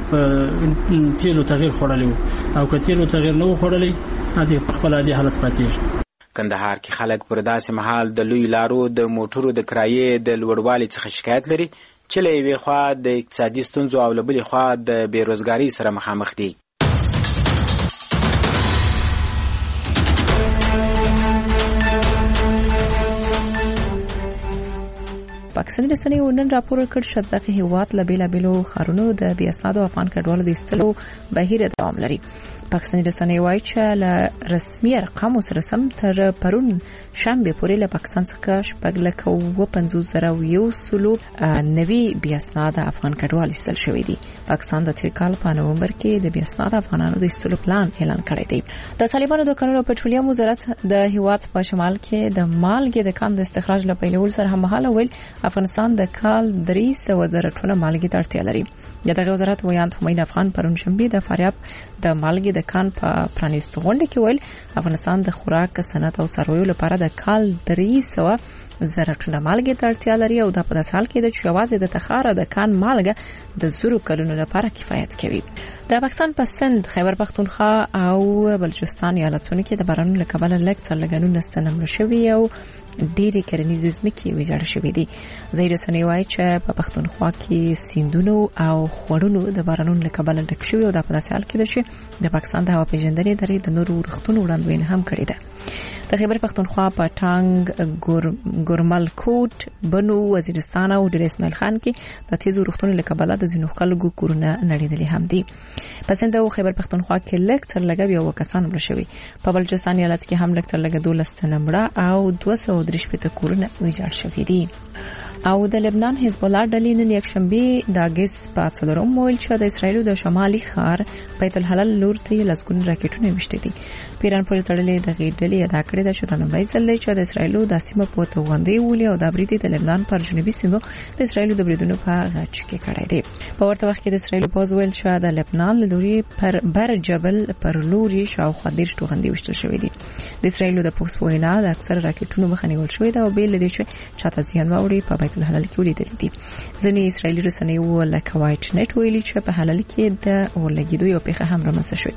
چیرې تیلو تغییر خوړلی او که تیلو تغییر نه و خوړلی عادي په خپل عادي حالت پاتېږي. کندهار کې خلک پر داسې مهال د لوی لارو د موټرو د کرایې د لوړوالي څخه شکایت لري چې له یوې خوا د اقتصادي ستونزو او له بلې خوا د بېروزګارۍ سره مخامخ دي. پاکستاني رسنیو نن راپور کړ چې دغه هیواد له بیلابیلو خارونو د بیا اسنادو افغان کډوالو د ایستلو بهیر دوام لري. پاکستاني رسنیو وايي چې له رسمي ارقامو سره سم تر پرون شنبه پورې له پاکستان څخه شپږ لک او پنځوس زره یو سلو نوي بیا اسناد افغان کډوال ایستل شوی دي. پاکستان د تیر کال په نومبر کې د بیا اسناد افغانانو د ایستلو پلان اعلان کړی دی. د طالبانو د قانون او پټرولیم وزارت د هیواد په شمال کې د مالګې د کان د استخراج لپاره پیلول سره هممهاله ویل افغانستان د کال درې سوه زره ټنه مالګې ته اړتیا لري. دغه وزارت ویاند همین افغان پرون شنبه د فاریاب د مالګې د کان په پرانیست غونډه کې ویل افغانستان د خوراک صنعت او څارویو لپاره د کال درې سوه زره ټنه مالګې ته اړتیا لري او دا په داسې حال کې ده چې یوازې د تخار د کان مالګه د زرو کلونو لپاره کفایت کوي. د پاکستان په سند، خیبر پختونخوا او بلوچستان ایالتونو کې د بارانونو له کبله لږ څه لږ ستنمړ شوي او ډېری کرنیزې ځمکې ویجاړ شوې دي. ځایي رسنۍ وایي چې په پختونخوا کې سیندونو او خوړونو د بارانونو له کبله ډک شوي او دا په داسې حال کې ده چې د پاکستان د هوا پیژندنې ادارې د نورو ورښتونو وړاندوینه هم کړې ده. د خیبر پختونخوا په ټانګ، ګورمل کوټ، بنو، وزیرستان او ډیر اسماعیل خان کې د تیزو ورښتونو له کبله د ځینو خلکو کورونه نړېدلي هم دي. په سند او خیبر پختونخوا کې لږ تر لږه بیا کسان مړه شوي. په بلوچستان ایالت کې هم لږ تر لږه دولس تنه مړه او دوه سوه درې شپېته کورونه ویجاړ شوي دي. او د لبنان حزب الله ډلې نن یکشنبه د اگست په څلورم ویل چې د اسرایل د شمالي ښار بیت الحلال لور ته لسګون راکټونه وشتي دي. پیران پورې تړلې د غېډلې ادا کړې ده چې د نړۍ ځل چې د اسرایل د سیمه په توغندې ولې او د بریټ د لبنان پر جنوبي سیمو د اسرایل د بریدونو په غاټ کې کړای دي. په ورته وخت کې د اسرایل پوز ویل چې د لبنان له لوري پر بر جبل پر لوري شاوخوا ډیر توغندې وشتل شوې دي. د اسرایل د پوز وینا د اکثر راکټونو مخه نیول شوې ده او بیل دي چې چاته زیان واوري په بیت الحلال کې ولیدل دي. ځینې اسرایلی رسنۍ ولکه وایټ نت ویلي چې په حلال کې د ورلګیدو یو پیښه هم رامنځته شوې.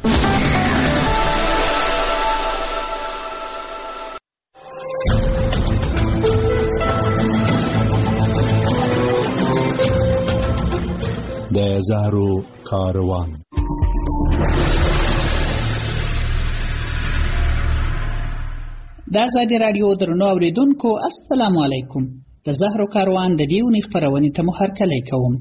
د زهرو کاروان د ازادي رادیو درنو اوریدونکو السلام علیکم. د زهرو کاروان د دې ونې خپرونې ته مو هرکلی کوم.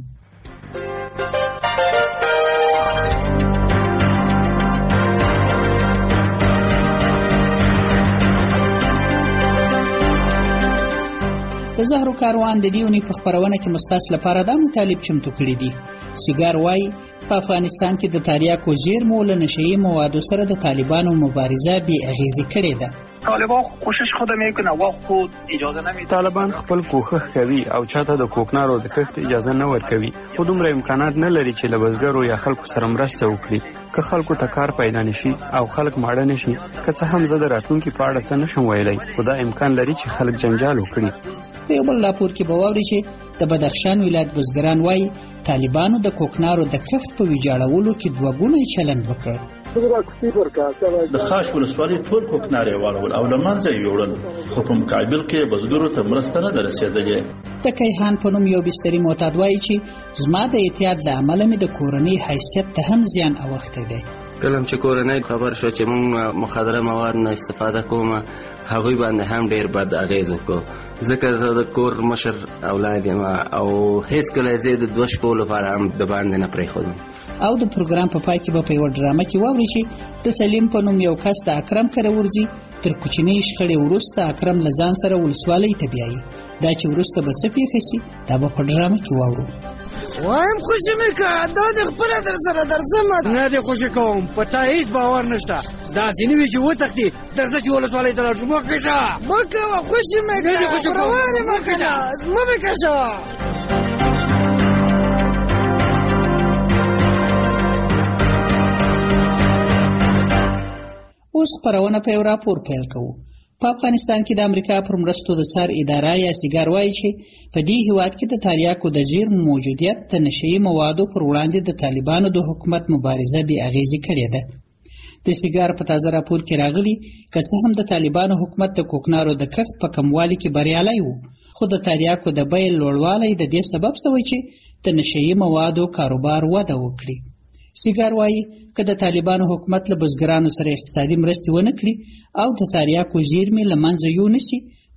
د زهرو کاروان د دې ونې په خپرونه کې مستاس لپاره دا مطالب چمتو کړي دي. سیګار وایي په افغانستان کې د تریاکو زیرمو له نشهیي موادو سره د طالبانو مبارزه بې اغیزې کړې ده. طالبان کوشش خود میکنه و خود اجازه نمیده. طالبان خپل کوښښ کوي او چاته د کوکنارو د کښت اجازه نه ورکوي. خو دومره امکانات نه لري چې له بزګرو یا خلکو سره مرسته وکړي. که خلکو ته کار پیدا نشي او خلک ماړه نشي، که څه هم زه د راتلونکي په اړه څه نشم ویلی، خو دا امکان لري چې خلک جنجال وکړي. په یو بل راپور کې به واورئ چې د بدخشان ولایت بزګران وایي طالبانو د کوکنارو د کښت په ویجاړولو کې دوه ګونی چلند وکړ. د خاش ولسوالۍ ټول کوکنار یې واړول او له منځه یې یوړل، خو په مقابل کې بزګرو ته مرسته نه ده رسېدلې. د کیهان په نوم یو بستري معتاد وایي چې زما د احتیاط له امله مې د کورنۍ حیثیت ته هم زیان اوښتی دی. کله چې کورنۍ خبر شو چې موږ مخدره مواد نه استفاده کوو، هغوی باندې هم ډېر بد اغېز وکړو. ځکه زه د کور مشر اولاد یم او هېڅکله یې د دوه شپو لپاره هم د باندې نه پرېښودم. او د پروګرام په پای کې به په یوه ډرامه کې واورئ چې د سلیم په نوم یو کس د اکرم کره ورځي. تر کوچنۍ شخړې وروسته اکرم له ځان سره ولسوالۍ ته بیایي. دا چې وروسته به څه پېښه شي دا به په ډرامه کې واورو. وایم خوشي مې که دا د خپله در سره درځم نه دې خوشي کوم، په تا هېڅ باور نشته. داسې نه وي چې وتښتي درځه چې ولسوالۍ ته لاړ شو. مه کشه مه کوه خوشي مې که روانې مه کشه مه مې کشه. اوس خپرونه په یو راپور پیل کوو. په افغانستان کې د امریکا پر مرستو د څار اداره یا سیګار وایي چې په دې هیواد کې د تریاکو د زیرمو موجودیت د نشهیي موادو پر وړاندې د طالبانو د حکومت مبارزه بې اغیزې کړې ده. د سیګار په تازه راپور کې راغلي که څه هم د طالبانو حکومت د کوکنارو د کښت په کموالي کې بریالی و، خو د تریاکو د بیې لوړوالی د دې سبب شوی چې د نشهیي موادو کاروبار وده وکړي. سیګار وایي که د طالبانو حکومت له بزګرانو سره اقتصادي مرستې ونه کړي او د تریاکو زیرمې له منځه یونسي،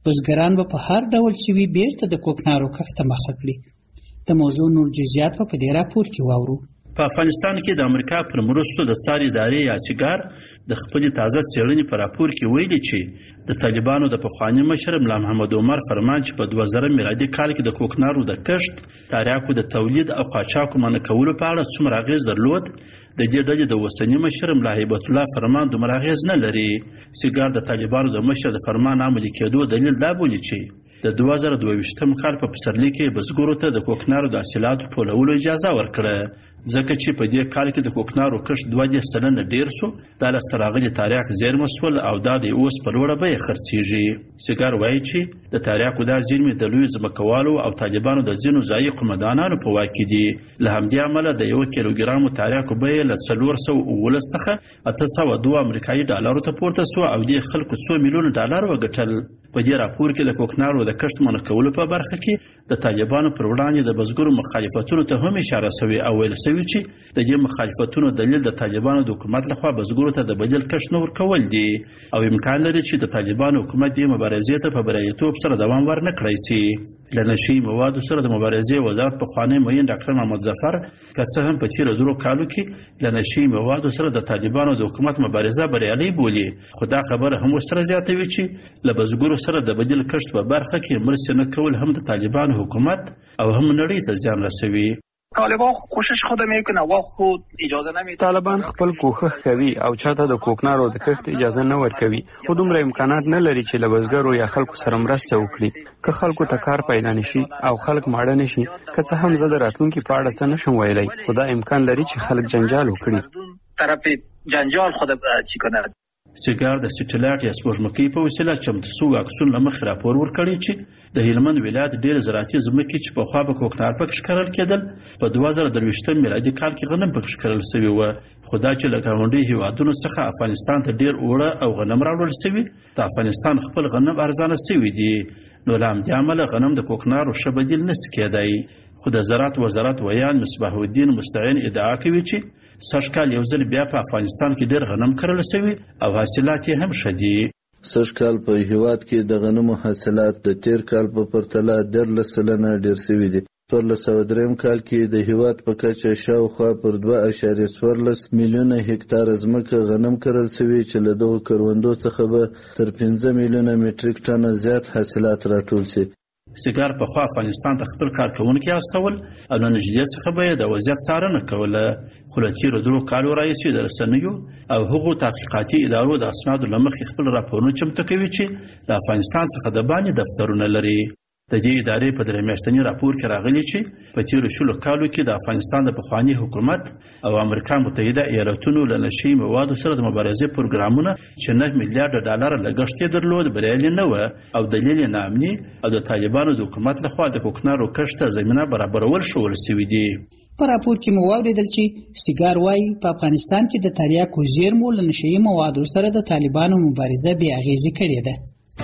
بزګران به په هر ډول چې وي بیرته د کوکنارو کښت ته مخه کړي. د موضوع نور جزئیات په دې راپور کې واورو. په افغانستان کې د امریکا پر مرستو د څار ادارې یا سیګار د خپلې تازه څېړنې په راپور کې ویلي چې د طالبانو د پخواني مشر ملا محمد عمر فرمان چې په دوه زره میلادي کال کې د کوکنارو د کښت، تریاکو د تولید او قاچاقو منع کولو په اړه څومره اغېز درلود، د دې ډلې د اوسني مشر ملا هیبت الله فرمان دومره اغېز نه لري. سیګار د طالبانو د مشر د فرمان عملي کېدو دلیل دا بولي چې د دوه زره دوه ویشتم کال په پسرلي کې بزګرو ته د کوکنارو د حاصلاتو ټولولو اجازه ورکړه، ځکه چې په دې کال کې د کوکنارو کښت دوه دېرش سلنه ډېر سو، دا لاسته راغلي تریاک زیرمه سول او دا د اوس په لوړه بیه خرڅېږي. سیګار وایي چې د تریاکو دا زیرمې د لویو ځمکوالو او طالبانو د ځینو ځایي قومندانانو په واک کې دي. له همدې امله د یو کیلوګرامو تریاکو بیه له څلور سوه اوولس څخه اته سوه دوه امریکایي ډالرو ته پورته سوه او دې خلکو څو میلیونه ډالر وګټل. په دې راپور کې د کوکنارو د کښت منع کولو په برخه کې د طالبانو پر وړاندې د بزګرو مخالفتونو ته هم اشاره شوې او ویل شوي چې د دې مخالفتونو دلیل د طالبانو د حکومت لخوا بزګرو ته د بدیل کښت نه ورکول دي او امکان لري چې د طالبانو حکومت دې مبارزې ته په بریالیتوب سره دوام ورنه کړی شي. له نشي موادو سره د مبارزې وزارت پخوانی معین ډاکټر محمد ظفر که څه هم په تېرو درو کالو کې له نشي موادو سره د طالبانو د حکومت مبارزه بریالۍ بولي، خو دا خبره هم ورسره زیاتوي چې له بزګرو سره د بدیل کښت په برخه کې مرستې نه کول هم د طالبانو حکومت او هم نړۍ ته زیان رسوي. طالبان کوشش خود میکنه و خود اجازه نمیده. طالبان خپل کوښښ کوي او چاته د کوکنارو د کښت اجازه نه ورکوي، خو دومره امکانات نه لري چې له بزګرو یا خلکو سره مرسته وکړي. که خلکو ته کار پیدا نشي او خلک ماړه نشي، که څه هم زه د راتلونکي په اړه څه نشم ویلی، خو دا امکان لري چې خلک جنجال وکړي. طرف جنجال خود چی کنه. سیګار د سټلایټ یا سپوږمکۍ په وسیله چمتو شوي عکسونه له مخې راپور ورکړی چې د هلمند ولایت ډېرې زراعتي ځمکې چې پخوا به کوکنار پکې کرل کېدل په دوه زره درویشتم میلادي کال کې غنم پکې کرل شوي وه، خو دا چې له ګاونډي هېوادونو څخه افغانستان ته ډېر اوړه او غنم راوړل شوي، د افغانستان خپل غنم ارزانه شوي دي، نو له همدې امله غنم د کوکنارو ښه بدیل نشي کېدی. خو د زراعت وزارت ویان مصباح الدین مستعین ادعا کوي چې سږ کال یو ځل بیا په افغانستان کې ډېر غنم کرل شوي او حاصلات یې هم ښه دي. سږ کال په هېواد کې د غنمو حاصلات د تېر کال په پرتله دیارلس سلنه ډېر شوي دي. څوارلس سوه درېیم کال کې د هېواد په کچه شاوخوا پر دوه اعشاریه څوارلس میلیونه هکتاره ځمکه غنم کرل شوي چې له دغو کروندو څخه به تر پنځه میلیونه مټریک ټنه زیات حاصلات راټول شي. سیګار پخوا افغانستان ته خپل کارکوونکي استول او له نږدې څخه به یې د وضعیت څارنه کوله، خو له تېرو درو کالو راهیسې د رسنیو او هغو تحقیقاتي ادارو د اسنادو له مخې خپل راپورونه چمتو کوي چې د افغانستان څخه د باندې دفترونه لري. د دې ادارې په درې میاشتني راپور کې راغلي چې په تېرو شلو کالو کې د افغانستان د پخواني حکومت او امریکا متحده ایالتونو له نشي موادو سره د مبارزې پروګرامونه چې نه میلیارډ ډالر لګښت یې درلود بریالي نه وه او دلیل یې ناامني او د طالبانو د حکومت لخوا د کوکنارو کښت ته زمینه برابرول ښوول شوي دي. په راپور کې مو واورېدل چې سیګار وایي په افغانستان کې د تریاکو زیرمو له نشي موادو سره د طالبانو مبارزه بې اغېزې کړې ده.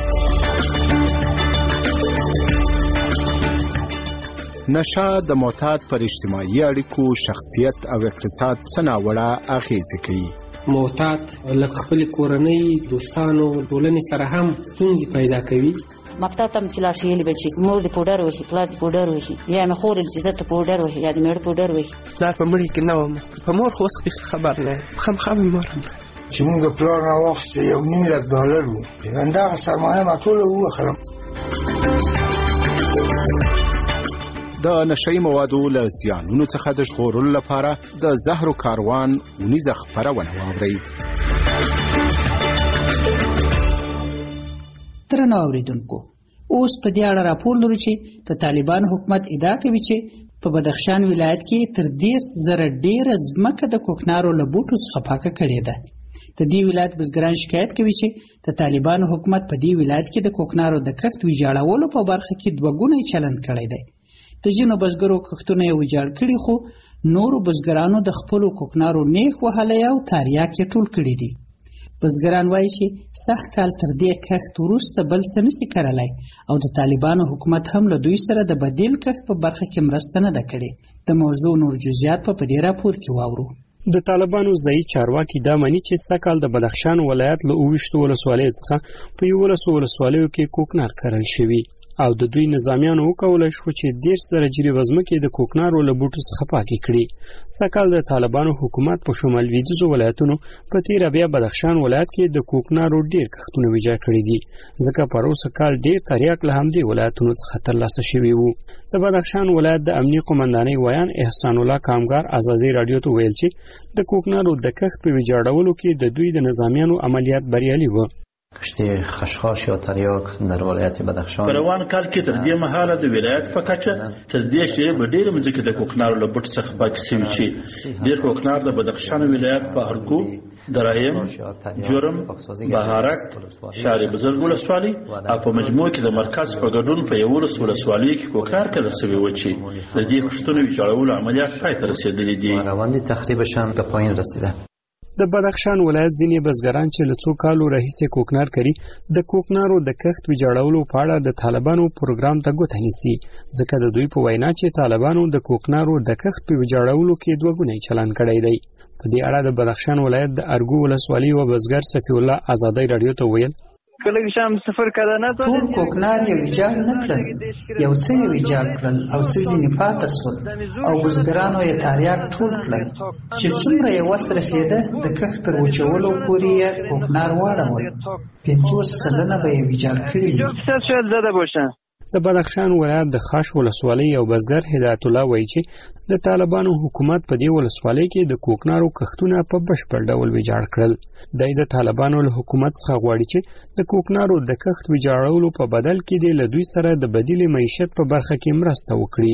نشه د معتاد پر اجتماعي اړیکو، شخصیت او اقتصاد څه ناوړه اغېزې کوي. معتاد لکه خپل کورنۍ، دوستانو، ټولنې سره هم ستونزې پیدا کوي. مکتب ته چې لاړ شي یې به چې مور دې پوډر وهي، پلار دې پوډر وهي، یا مې خور چې زه ته پوډر وهي یا دې مېړه پوډر وهي. پلار په مړي کې نه وم، په مور خو اوس خبر نه یم، خامخا مې مور هم چې مونږ پلار راواخیسته یو نیم لک ډالر وو، همدغه سرمایه ما ټوله ووخلم. د نشئی موادو له زیانونو څخه د ژغورلو لپاره د زهرو کاروان اونیزه خپرونه واورئ. درنو اوریدونکو، اوس په دې اړه راپور لرو چې د طالبانو حکومت ادعا کوي چې په بدخشان ولایت کې تر دېرش زره ډېره ځمکه د کوکنارو له بوټو څخه پاکه کړې ده. د دې ولایت بزګران شکایت کوي چې د طالبانو حکومت په دې ولایت کې د کوکنارو د کښت ویجاړولو په برخه کې دوه ګونی چلند کړی دی. د ځینو بزګرو کښتونه یې ویجاړ کړي، خو نورو بزګرانو د خپلو کوکنارو نیخ وهلی او تاریاک یې ټول کړي دي. بزګران وایي چې سږ کال تر دې کښت وروسته بل څه نشي کرلی او د طالبانو حکومت هم له دوی سره د بدیل کښت په برخه کې مرسته نه ده کړې. د موضوع نور جزئیات په دې راپور کې واورو. د طالبانو ځایي چارواکي دا مني چې سږکال د بدخشان ولایت له اوویشتو ولسوالیو څخه په یولسو ولسوالیو کې کوکنار کرل شوي او د دوی نظامیانو وکولای شو چې دېرش زره جریبه ځمکې د کوکنارو له بوټو څخه پاکې کړي. سږکال د طالبانو حکومت په شمال لویدیځو ولایتونو په تېره بیا بدخشان ولایت کې د کوکنارو ډېر کښتونه ویجاړ کړي دي، ځکه پروسه کال ډېر تریاک له همدې ولایتونو څخه ترلاسه شوي وو. د بدخشان ولایت د امنیه قمندانۍ ویان احسان الله کامګار ازادي راډیو ته ویل چې د کوکنارو د کښت په ویجاړولو کې د دوی د نظامیانو عملیات بریالي وو. کشت خشخاش یا تریاک در ولایت بدخشان په روان کال کې تر دې مهاله د ولایت په کچه تر دې چې په ډېر مځکه د کوکنارو له بوټ څخه پاک شوي چې ډېر کوکنار د بدخشان ولایت په ارګو، درایم، جرم، بهارک، شهر بزرګ ولسوالۍ او په مجموع کې د مرکز په ګډون په یولس ولسوالیو کې کوکنار کړل شوي و چې د دې کښتونو ویجاړولو عملیات پای ته رسېدلي دي. روند تخریبش هم به پایین رسیده. د بدخشان ولایت ځینې بزګران چې له څو کالو راهیسې کوکنار کوي د کوکنارو د کښت ویجاړولو په اړه د طالبانو پروګرام ته ګوته نیسي، ځکه د دوی په وینا چې طالبانو د کوکنارو د کښت په ویجاړولو کې دوه ګونی چلن کړی دی. په دې اړه د بدخشان ولایت د ارګو ولسوالۍ و بزګر صفی الله ازادي راډیو ته ویل کله شام سفر کړه نه ټول کوکنار یې ویجاړ نه کړل، یو څه یې ویجاړ کړل او څه ځینې پاتې شول او بزګرانو یې تاریاک ټول کړل چې څومره یې وس رسېده د کښت تر وچولو پورې یې کوکنار واړول، پنځوس سلنه به یې ویجاړ کړي وي. د بدخشان ولایت د خاش ولسوالۍ یو بزګر هدایت الله وایي چې د طالبانو حکومت په دې ولسوالۍ کې د کوکنارو کښتونه په بشپړ ډول ویجاړ کړل. دی د طالبانو له حکومت څخه غواړي چې د کوکنارو د کښت ویجاړولو په بدل کې د له دوی سره د بدیل معیشت په برخه کې مرسته وکړي.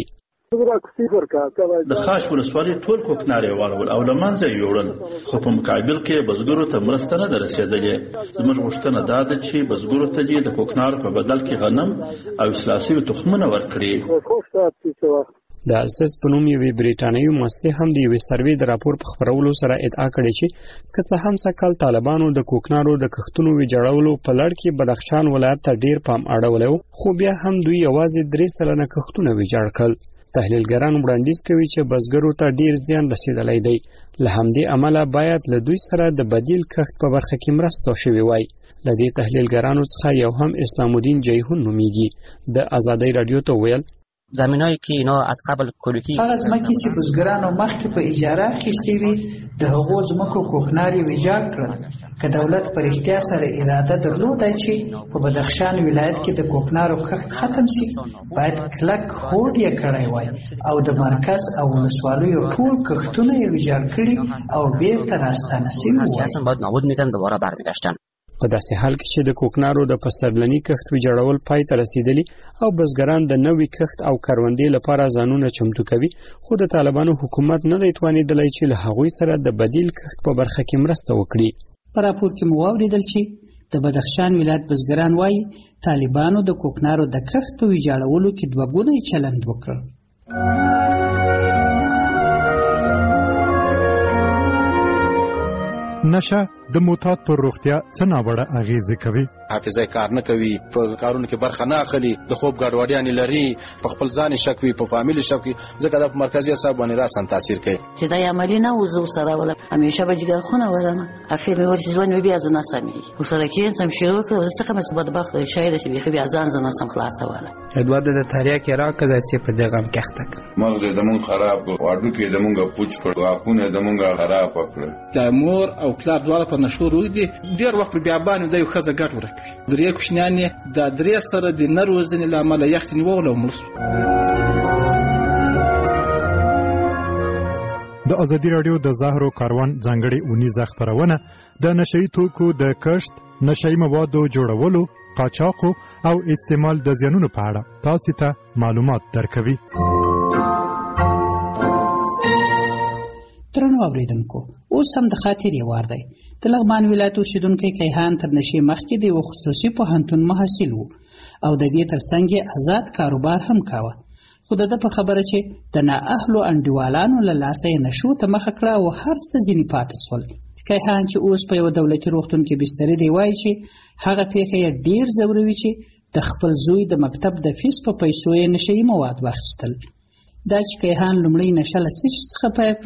د خاش ولسوالۍ ټول کوکنار یې واړول او له منځه یې یوړل، خو په مقابل کې بزګرو ته مرسته نه ده رسېدلې. زموږ غوښتنه دا ده چې بزګرو ته دې د کوکنارو په بدل کې غنم او اصلاح شوي تخمونه ورکړي. د السس په نوم یوې بریټانیوي مؤسسې هم د یوې سروې د راپور په خپرولو سره ادعا کړې چې که څه هم سږکال طالبانو د کوکنارو د کښتونو ویجاړولو په لړ کې بدخشان ولایت ته ډېر پام اړولی و، خو بیا هم دوی یوازې درې سلنه کښتونه ویجاړ کړل. تحلیلګران وړاندیز کوي چې بزګرو ته ډیر زیان رسیدلی دی، له همدې امله باید له دوی سره د بدیل کښت په برخه کې مرسته شوې وای. له دې تحلیلګرانو څخه یو هم اسلام الدین جیهون نومیږي، د ازادي راډیو ته ویل زمینایی که اینا از قبل کلوکی هغه ځمکې چې بزګرانو مخکې په اجاره اخیستې وي د هغو ځمکو کوکنار یې ویجاړ کړل. که دولت په رښتیا سره اراده درلودای چې په بدخشان ولایت کې د کوکنارو کښت ختم شي، باید کلک هوډ یې کړی وای او د مرکز او ولسوالیو ټول کښتونه یې ویجاړ کړي او بیرته راستانه شوي وای. باید نابود میکردن دوباره برمیگشتن. په داسې حال کې چې د کوکنارو د پسرلني کښت ویجاړول پای ته رسیدلی او بزګران د نوي کښت او کروندې لپاره ځانونه چمتو کوي، خو د طالبانو حکومت نه دی توانېدلی چې له هغوی سره د بدیل کښت په برخه کې مرسته وکړي. په راپور کې مو واورېدل چې د بدخشان ولایت بزګران وایي طالبانو د کوکنارو د کښت په ویجاړولو کې دوه ګونی چلند وکړ. نشه د معتاد پر روغتیا څه ناوړه اغیزې کوي؟ حافظه کار نه کوي، په کارونو کې برخه نه اخلي، د خوب ګډوډیانې لري، په خپل ځان شک وي، په فامیل شک وي، ځکه د مرکزي اعصاب باندې راسن تاثیر کوي. چې دا عملی نه وزو سره ولا همیشه به جګر خونه ورنه اخر مې ورته ځوان مې بیا ځنه سمي وسره کې سم شروع کړ څه کوم څه بدبخت شاید چې بیا بیا ځان ځنه سم خلاص ولا ادواد د تاریخ راکړه چې په دغه کښت مغز د مون خراب کو واډو کې د مونږه پوچ کړ واپونه د مونږه خراب کړ. د مور او پلار دواړه په نشور وې دي ډیر وخت بیا باندې د یو خزه ګټ ورکوي. درې کوشنیانې د درې سره د نروزنې لامل یخت نیول او ملس. د ازادي راډیو د زهرو کاروان ځانګړي اونیزه خبرونه د نشئی توکو د کښت، نشئی موادو جوړولو، قاچاقو او استعمال د زیانونو په اړه تاسو ته معلومات درکوي. درنو اوریدونکو، اوس هم د خاطرې وار دی. د لغمان ولایت اوسیدونکی کیهان تر نشې مخکې د یو خصوصي پوهنتون محصل و او د دې ترڅنګ آزاد کاروبار هم کاوه، خو د ده په خبره چې د نااهلو انډیوالانو له لاسه یې نشو ته مخه کړه او هر څه ځینې پاتې شول. کیهان چې اوس په یو دولتي روغتون کې بسترې دی وایي چې هغه پیښه یې ډېر ځوروي چې د خپل زوی د مکتب د فیس په پیسو یې نشهیي مواد واخیستل. دا چې کیهان لومړی نشه له څه څخه پیل کړه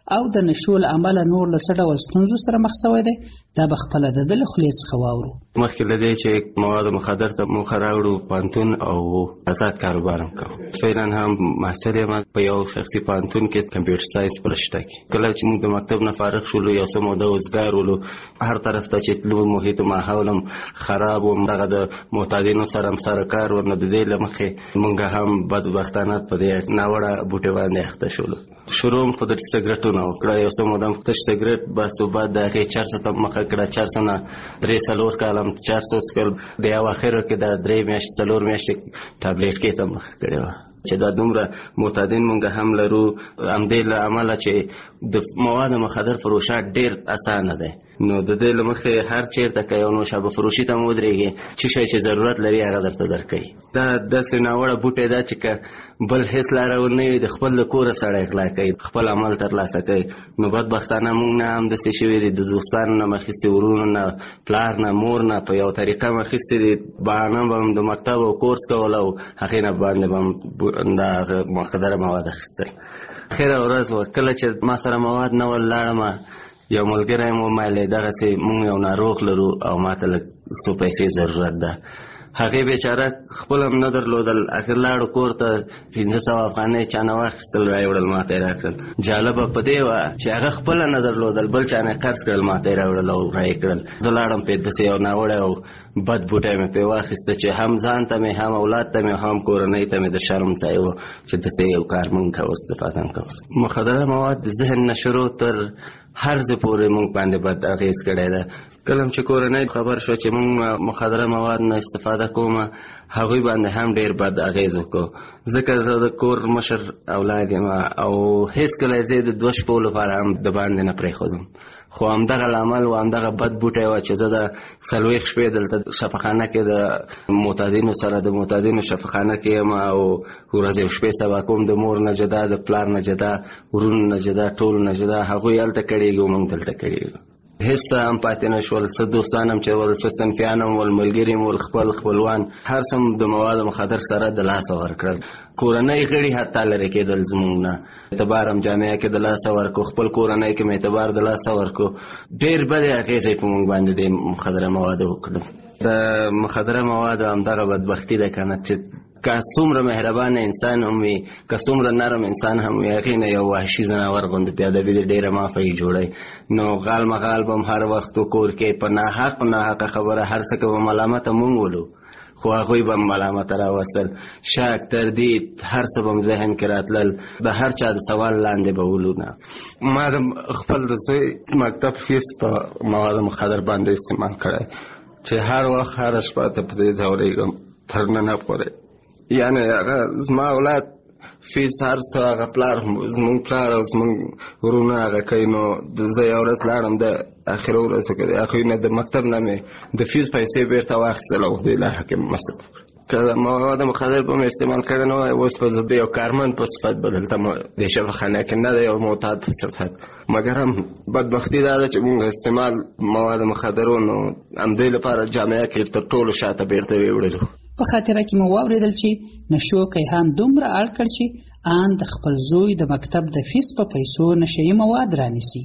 او د نشو له امله نور له څه ډول ستونزو سره مخ شوی دی، دا به خپله د ده له خولې څخه واورو. مخکې له دې چې مواد مخدر ته موخه راوړو، پوهنتون او آزاد کاروبار هم کوو. فعلا هم محصل یم په یو شخصي پوهنتون کې کمپیوټر ساینس په رشته کې. کله چې موږ د مکتب نه فارغ شولو، یو څه موده وزګار ولو، هر طرف ته چې تلو محیط و ماحول هم خراب و، دغه د معتادینو سره هم سره کار و. نو د دې له مخې موږ هم بدبختانه په دې ناوړه بوټې باندې اخته شولو. شروع په د سګرټونو وکړه، یو څه موده تش سګرټ بس، او بعد د هغې چرسو ته مخه کړه. چرسو نه درې څلور کاله هم چرسو څکل، د یو اخرو کې د درې میاشتې څلور میاشتې ټابلیټ کې ته مخه کړې وه. چې دا دومره معتادین مونږ هم لرو، همدې له امله چې د مواد مخدر فروشات ډېر اسانه دی. نو د دې له مخې هر چېرته که یو نوشابه فروشي ته م ودرېږي، څه شی چې ضرورت لري هغه درته درکوي. دا داسې ناوړه بوټی ده چې که بل هېڅ لاره ونه وي، د خپل د کوره سړی غلا کوي، خپل عمل ترلاسه کوي. نو بدبختانه مونږ نه هم داسې شوي دي، د دوستانو نه م اخیستي، ورونو نه، پلار نه، مور نه، په یو طریقه م اخیستي دي. بهانه به م د مکتب او کورس کول او هغې نه باندې به م دا مخدره مواد اخیستل. خیره ورځ وه، کله چې ما سره مواد نه ول لاړم، یو ملګری مو ویلی دغسې مونږ یو ناروغ لرو او ما ته لږ څو پیسې ضرورت ده. هغې بیچاره خپل هم نه درلودل، اخر لاړو کور ته، پنځه سوه افغانۍ چا نه واخیستل، را یې وړل، ما ته یې راکړل. جالبه په دې وه چې هغه خپله نه درلودل، بل چا نه یې قرض کړل، ما ته یې راوړل او را یې کړل. زه لاړم پې داسې یو ناوړی او بد بوټی مې پې واخیسته چې هم ځان ته مې، هم اولاد ته مې، هم کورنۍ ته مې د شرم ځای و چې داسې یو کار مونږ کوو، استفاده هم کوو. مخدره مواد د ذهن نه شروع تر هر ځای پورې مونږ باندې بد اغېز کړی ده. کله چې کورنۍ خبر شوه چې مونږ مخدره مواد نه استفاده کومه، هغوی باندې هم ډېر بد اغېز وکړو. ځکه زه د کور مشر اولاد یم او هېڅکله یې زه د دوه شپو لپاره هم د باندې نه پرېښودم. خو همدغه لامل و، همدغه بد بوټی وه چې زه د څلوېښت شپې دلته شفاخانه کې د معتادینو سره د معتادینو شفاخانه کې یم او ورځې او شپې سبا کوم، د مور نه جدا، د پلار نه جدا، ورونو نه جدا، ټولو نه جدا. هغوی هلته کړېږي او موږ دلته کړېږو. هېڅ څه هم پاتې نه شول. څه دوستان هم چې ول، څه صنفیان هم ول، ملګري ول، خپل خپلوان، هر څه د مواد مخدر سره د لاسه ورکړل. کورنۍ غړي حتی لرې کېدل زموږ نه. اعتبار هم جامعه کې د لاسه ورکو، خپل کورنۍ کې م اعتبار د لاسه ورکو. ډېر بدې اغېزې په موږ باندې د مخدره موادو وکړل. د مخدره موادو همدغه بدبختي ده که نه، چې که څومره مهربانه انسان هم وي، که څومره نرم انسان هم وي، هغې نه یو وحشي ځناور غوندې پیاده وي، ډېره مافه یې جوړوي. نو غال مغال به هم هر وخت کور کې په ناحق ناحقه خبره هر څه که به ملامته مونږ ولو، خو هغوی به ملامته راوستل. شک، تردید، هر څه به م ذهن کې راتلل، د هر چا د سوال لاندې به ولو نه. ما د خپل د زوی مکتب فیس په مواد مخدر باندې استعمال کړی، چې هر وخت هره شپه ته په دې ځورېږم تر ننه پورې. یعنې هغه زما اولاد فیس هر څه هغه پلار زمونږ پلار او زمونږ ورونه هغه کوي. نو زه یو ورځ لاړم د اخره ورځو کې د هغوی نه د مکتب نه مې د فیس پیسې بیرته واخیستل او دې لاره کې مصرف کړ. که مواد مخدر به مې استعمال کړی نه وای، اوس به زه د یو کارمند په صفت به دلته د شفاخانه کې نه د یو معتاد په صفت. مګر هم بدبختي دا ده چې مونږ استعمال مواد مخدرو نو همدې لپاره جامعه کې تر ټولو شاته بیرته ویوړلو. په خاطره کې مو واورېدل چې نشو کیهان دومره اړ کړ چې آن د خپل زوی د مکتب د فیس په پیسو نشهیي مواد رانیسي.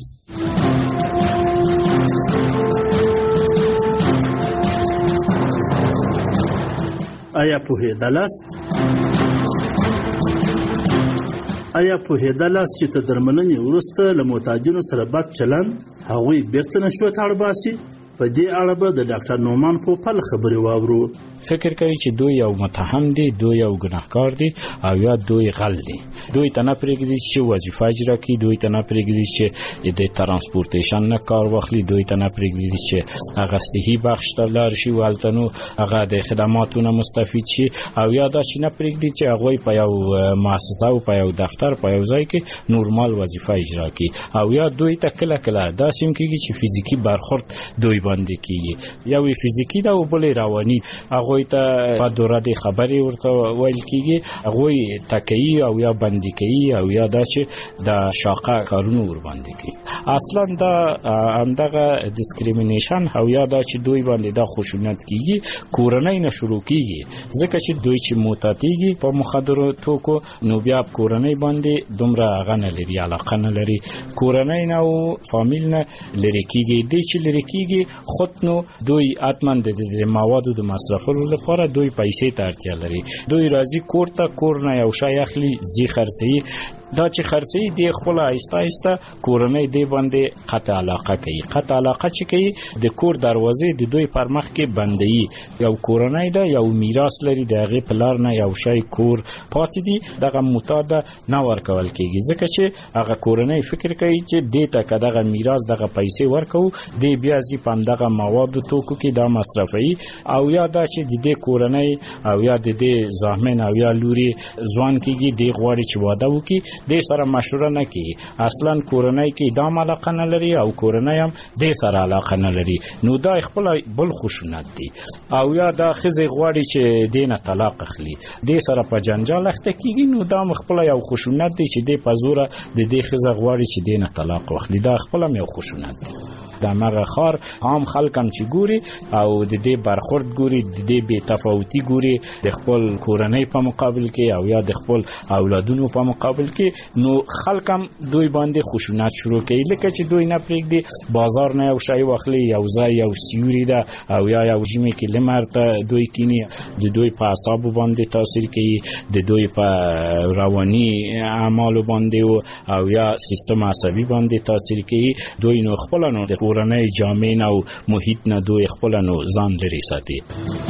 آیا پوهېدلاست آیا پوهېدلاست چې تر درملنې وروسته له معتادینو سره بد چلند هغوی بیرته نشو ته اړ باسي؟ په دې اړه به د ډاکټر نومان پوپل خبرې واورو. فکر کوي چې دوی یو متهم دي، دوی یو ګناهکار دي او یا دوی غل دي. دوی ته نه پرېږدي چې وظیفه اجرا کړي، دوی ته نه پرېږدي چې د ترانسپورټیشن نه کار واخلي، دوی ته نه پرېږدي چې هغه صحي بخش ته لاړ شي، هلته نو هغه د خدماتو نه مستفید شي، او یا دا چې نه پرېږدي چې هغوی په یو مؤسسه او په یو دفتر په یو ځای کې نورمال وظیفه اجرا کړي، او یا دوی ته کله کله داسې هم کېږي چې فزیکي برخورد دوی باندې کېږي. یو فزیکي ده او بل رواني. هغوی هغوی ته په دوره د خبرې ورته ویل کیږي، هغوی تکیي او یا بندي کوي او یا دا چې د شاقه کارونو ور باندې کوي. اصلا دا همدغه ډیسکریمینیشن او یا دا چې دوی باندې دا خشونت کیږي کورنۍ نه شروع کیږي، ځکه چې دوی چې موتاتیږي په مخدرو توکو نو بیا کورنۍ باندې دومره هغه نه لري، علاقه نه لري، کورنۍ نه او فامیل نه لري کیږي. دوی چې لري کیږي خود نو دوی حتما د موادو د مصرفولو لپاره دوی پیسې ته اړتیا لري. دوی راځي کور ته، کور نه یو شی اخلي زی خرڅوي، دا چې خرڅي دی خپل آیسته آیسته کورنۍ دی باندې قطع علاقه کوي. قطع علاقه چې کوي د کور دروازې د دوی پر مخ کې بندي، یو کورنۍ ده یو میراث لري، د هغې پلار نه یو شی کور پاتې دي، دغه متاده نه ورکول کېږي، ځکه چې هغه کورنۍ فکر کوي چې دې ته که دغه میراث دغه پیسې ورکوو دی بیا ځي په همدغه موادو توکو کې دا مصرفوي، او یا دا چې د دې کورنۍ او یا د دې زامن او یا لوري ځوان کېږي دی غواړي چې واده وکړي، دې سره مشوره نه کوي، اصلا کورنۍ کې دام علاقه نه لري او کورنۍ هم دې سره علاقه نه لري، نو دا خپل بل خشونت دی. او یا دا ښځې غواړي چې دې نه طلاق اخلي، دې سره په جنجال اخته کېږي، نو دا خپل یو خشونت دی چې دې په زوره د دې ښځه غواړي چې دې نه طلاق واخلي، دا خپل هم یو خشونت دی. د مغه خار عام خلک هم چې ګوري او د دې برخورد ګوري، د دې بې تفاوتي ګوري د خپل کورنۍ په مقابل کې او یا د خپل اولادونو په مقابل کې، نو خلک هم دوی باندې خشونت شروع کوي، لکه چې دوی نه پرېږدي بازار نه یو شی واخلي، یو ځای یو سیوري ده او یا یو ژمي کې لمر ته دوی کینی، د دوی په اعصابو باندې تاثیر کوي، د دوی په رواني اعمالو باندې او یا سیستم عصبي باندې تاثیر کوي. دوی نو خپل نو د کورنۍ جامع او محیط نه دوی خپل نو ځان لري ساتي.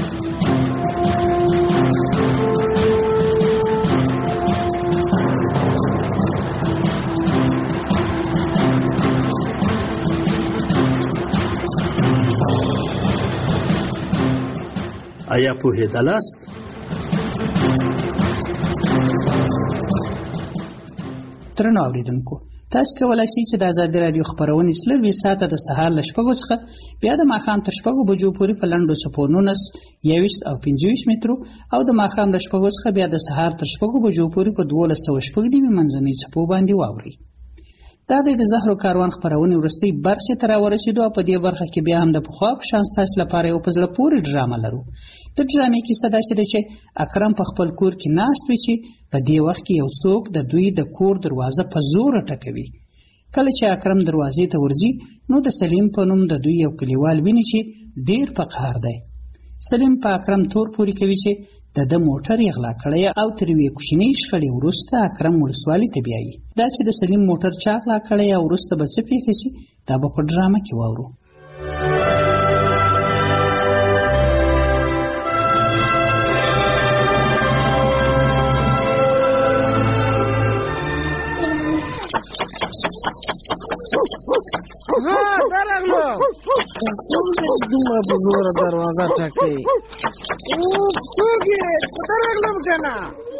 آیا پوهېدلاست؟ درنو اوریدونکو، تاسو کولای شئ چې د ازادي راډیو خبرونه څلور ساعته د سهار له شپږو څخه بیا د ماښام تر شپږو بجو پورې په لنډو څپو نولس، یوویشت او پنځه ویشت مترو او د ماښام له شپږو څخه بیا د سهار تر شپږو بجو پورې په دولس سوه شپږ نوي منځنۍ څپو باندې واورئ. دا د زهرو کاروان خبرونه وروستۍ برخې ته راورسېدو او په دې برخه کې بیا هم د پخوا په شان ستاسو لپاره یو په زړه پورې ډرامه لرو. د ډرامې کیسه داسې ده چې اکرم په خپل کور کې ناست وي چې په دې وخت کې یو څوک د دوی د کور دروازه په زوره ټکوي. کله چې اکرم دروازې ته ورځي نو د سلیم په نوم د دوی یو کلیوال ویني چې ډیر په قهر دی. سلیم په اکرم تور پورې کوي چې د د موټر یې غلا کړی او تر یوې کوچنۍ شخړې وروسته اکرم ولسوالۍ ته بیایي. دا چې د سلیم موټر چا غلا کړی او وروسته به څه پېښه شي دا به په ډرامه کې واورو. ها درغلو دومره په زوره دروازه ټکوي، څوک یې درغلم که نه؟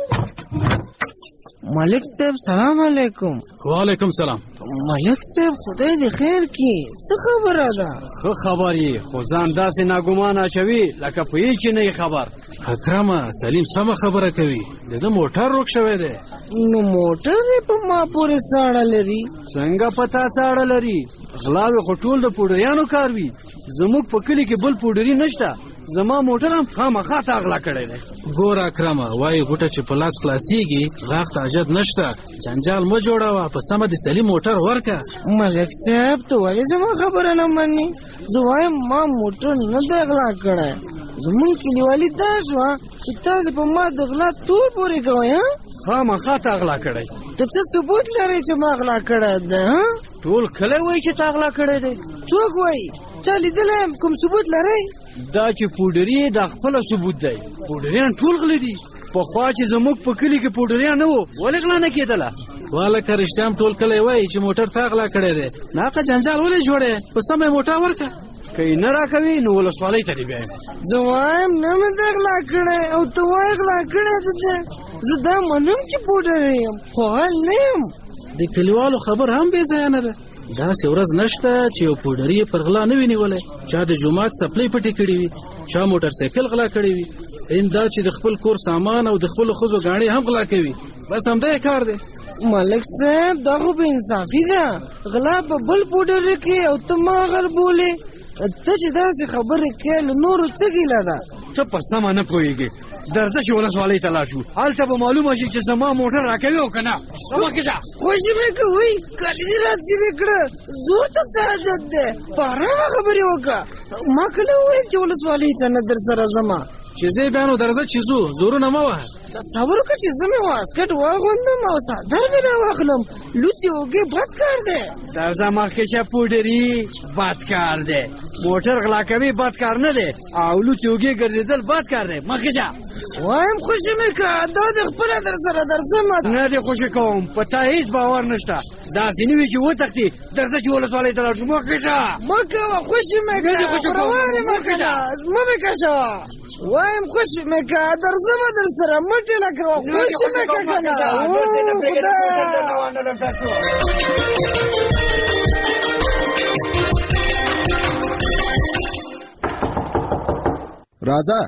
ملک صاحب سلام علیکم. وعلیکم سلام. ملک صاحب خدای دې خیر کړي، څه خبره ده؟ ښه خبر یې، خو ځان داسې ناګمان اچوي لکه په هېڅ چې نه یې خبر. اکرمه سلیم سمه خبره کوي، د ده موټر روک شوی دی. نو موټر یې په ما پورې څه اړه لري؟ څنګه په تا څه اړه لري؟ غلاوې خو ټول د پوډریانو کار وي، زموږ په کلي کې بل پوډري نشته، زما موټر هم خامخا تا غلا کړی دی. ګوره اکرمه، وایي ګوټه چې په لاس خلاصېږي غاښ ته حاجت نشته، جنجال مه جوړوه، په سمه د سلیم موټر ورکه. ملک صاحب ته ولې زما خبره نه منې؟ زه وایم ما موټر نه دی غلا کړی، زمونږ کلیوالي دا شوه چې تاسې په ما د غلا تور پورې کوئ. خامخا تا غلا کړی. ته څه ثبوت لرې چې ما غلا کړی دی؟ ټول کلی وایي چې تا غلا کړی دی. څوک وایي؟ چا لیدلی یم؟ کوم ثبوت لرئ؟ دا چې پوډري دا خپله ثبوت دی، پوډریان ټول غلی دي. پخوا چې زموږ په کلي کې پوډریان نه وو، ولې غلا نه کېدله؟ والکه رښتیا هم ټول کلی وایي چې موټر تا غلا کړی دی، ناقه جنجال ولې جوړی؟ په سمه یې موټر ورکه. که یې نه راکوي نو ولسوالۍ ته دې بیایم. زه وایم نه مې دی غلا کړی او ته وایې غلا کړی دی. زه دا منم چې پوډر یم، خو حل نه یم. د کلیوالو خبر هم بې ځایه نه ده. داسې ورځ نشته چې یو پوډري پر غلا نه وي نیولی، چا د جومات څپلۍ پټې کړې وي، چا موټر سایکل غلا کړی وي، ان دا چې د خپل کور سامان او د خپل ښځو ګاڼې هم غلا کوي. بس همدا کار دی. ملک صاحب دا خو به انصافي ده، غلا په بل پوډر کې او ته ما غل بولې. ته چې داسې خبرې کوې له نورو څه ګیله ده؟ ته په سمه نه پوهېږې. درځه چې ولسوالۍ ته لاړ شو، هلته به معلومه شي چې زما موټر راکوي او که نه. مخکې شه. خوشي مې کوئ، کالي را څیرې کړه، زور ته څه حاجت دی؟ په ارامه خبرې وکړه. ما کله وویل چې ولسوالۍ ته نه در سره ځمه؟ چې زه بیا نو درځه چې ځو، زورونه مه وهه. تصور وکړه چې زه مې واسکټ واغوندم او څادر مې راواخلم. لوڅې اوږې بد کار دی. درځه مخکې شه پوډري، بد کار دی. موټر غلا کوي بد کار نه دی، او لوڅې اوږې ګرځېدل بد کار دی. مخکې شه. وایم خوشي مې که دا د خپله در سره درځم. نه دې خوشي کوم، په تا هېڅ باور نشته. داسې نه وي چې وتښتې. درځه چې ولسوالۍ ته لاړ شو. مخکې شه. مه کوه، خوشي مې که روانې مه کړه، مه مې کشوه. وایم خوشي مې که درځمه در سره مټې لکوه. خوشي مې که که نه راځه.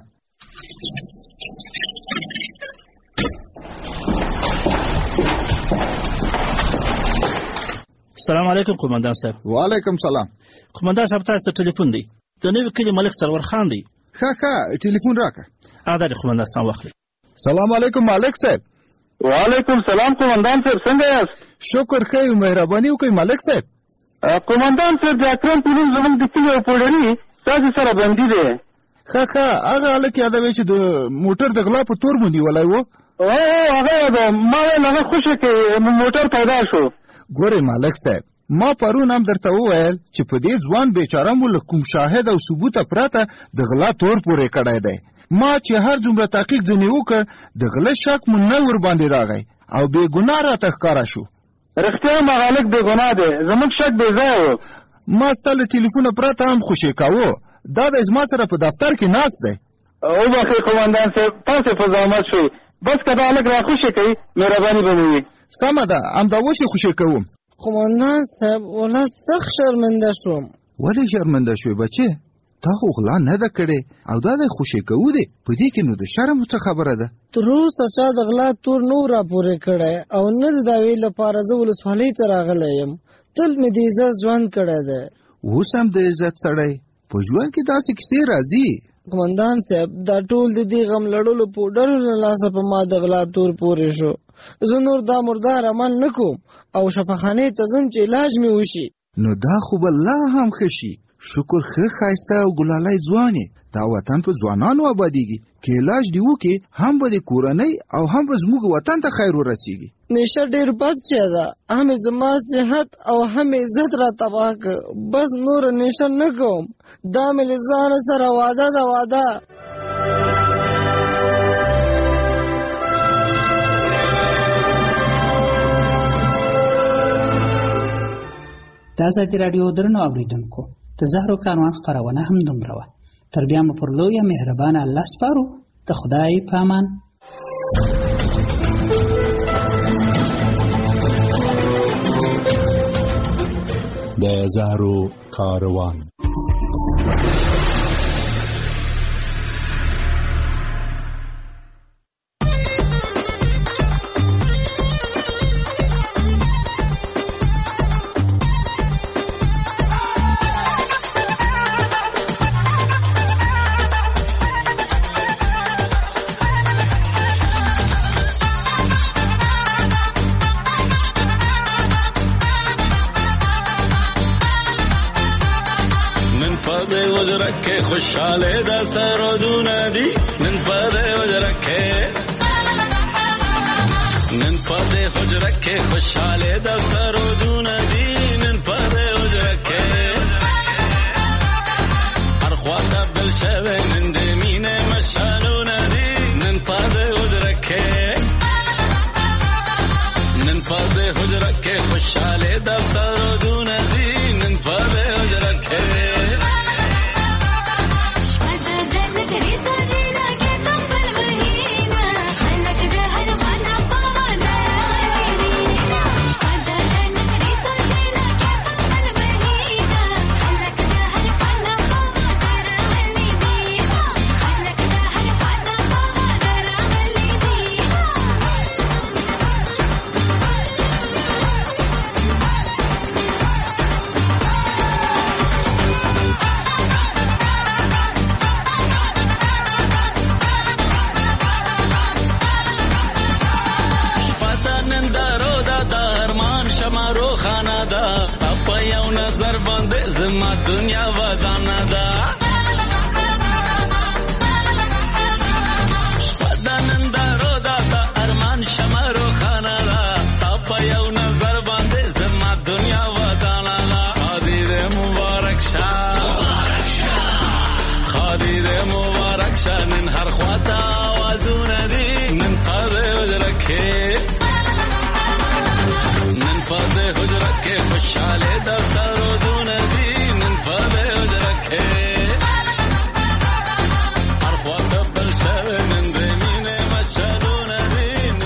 السلام علیکم قومندان صاحب. وعلیکم سلام. قومندان صاحب تاسو ته ټلیفون دی، د نوي کلي ملک سرور خان دی. ښه ښه ټلیفون راکړه. ادا د قومندان صاحب واخلئ. سلام علیکم مالک صاحب. وعلیکم سلام قومندان صاحب، څنګه یاست؟ شکر ښه یو، مهرباني وکړئ مالک صاحب. قومندان صاحب د اکرم پلون زموږ د کلي یو پوډري تاسو سره بندي دی. ښه ښه هغه هلک یادوي چې د موټر د غلا په تور مو نیولی و. او هغه یادوم، ما ویل هغه خوشي کې موټر پیدا شو. ګورئ مالک صاحب، ما پرون هم درته وویل چې په دې ځوان بیچاره مو له کوم شاهد او ثبوته پرته د غلا تور پورې کړی دی. ما چې هر څومره تحقیق ځینې وکړ، د غله شک مو نه ورباندې راغی او بې ګناه راته ښکاره شو. رښتیا هم هغه هلک بې ګناه دی، زموږ شک بې ځایه و. ما ستا له ټلیفونه پرته هم خوشي کاوه. دا دی زما سره په دفتر کې ناست دی. وبخئ قومندان صاحب، تاسې په زحمت شوئ. بس که دا هلک را خوشي کوي مهرباني به مې وي. سمه ده، همدا اوس یې خوشي کوم. قومندان صاحب والله سخت شرمنده شوم. ولې شرمنده شوې بچې؟ تا خو غلا نه ده کړې او دا دی خوشي کوو دی. په دې کې نو د شرم څه خبره ده؟ تر اوسه چا د غلا تور نه و راپورې کړی او نه د دعوې لپاره زه ولسوالۍ ته راغلی یم. تل مې د عزت ژوند کړی دی. اوس هم د عزت سړی په ژوند کې داسې کیسې راځي. قومندان صاحب دا ټول د دې غم لړلو پوډرو له لاسه په ما د غلا تور پورې شو. زه نور دا مردار عمل نه کوم او شفاخانې ته ځم چې علاج مې وشي. نو دا خو به لا هم ښه شي. شکر ښه ښایسته او ګلالی ځوان یې. دا وطن په ځوانانو آبادیږي. که علاج دې وکړي هم به د کورنۍ او هم به زموږ وطن ته خیر ورسیږي. نشه ډېر بد شی ده، هم زما صحت او هم عزت را تباه که. بس نور نشه نه کوم، دا مې له ځانه سره واده ده واده. د ازادي راډیو درنو اورېدونکو، د زهرو کاروان خپرونه هم دومره وه. تر بیا مو پر لویه مهربانه الله سپارو. د خدای په امان. د زهرو کاروان. خوشحاله د سرودونه دي نن په دې وجره کې، نن په دې وجره کې خوشحاله د سرودونه دي نن په دې وجره کې. هر خواته بل شوی نن د مینې مشالونه دي نن په دې وجره کې، نن په دې وجره کې خوشحاله د سرودونه دي نن په دې وجره کې. نظر باندې زما دنیا ودانه ده شپدنندارو دا دا ارمان شمارو خانه ده ستا په یو نظر باندې زما دنیا ودانه ده خادي دې مبارک شه خادي دې مبارک شه نن هر خواته آوازونه دي نن قدر وجرکې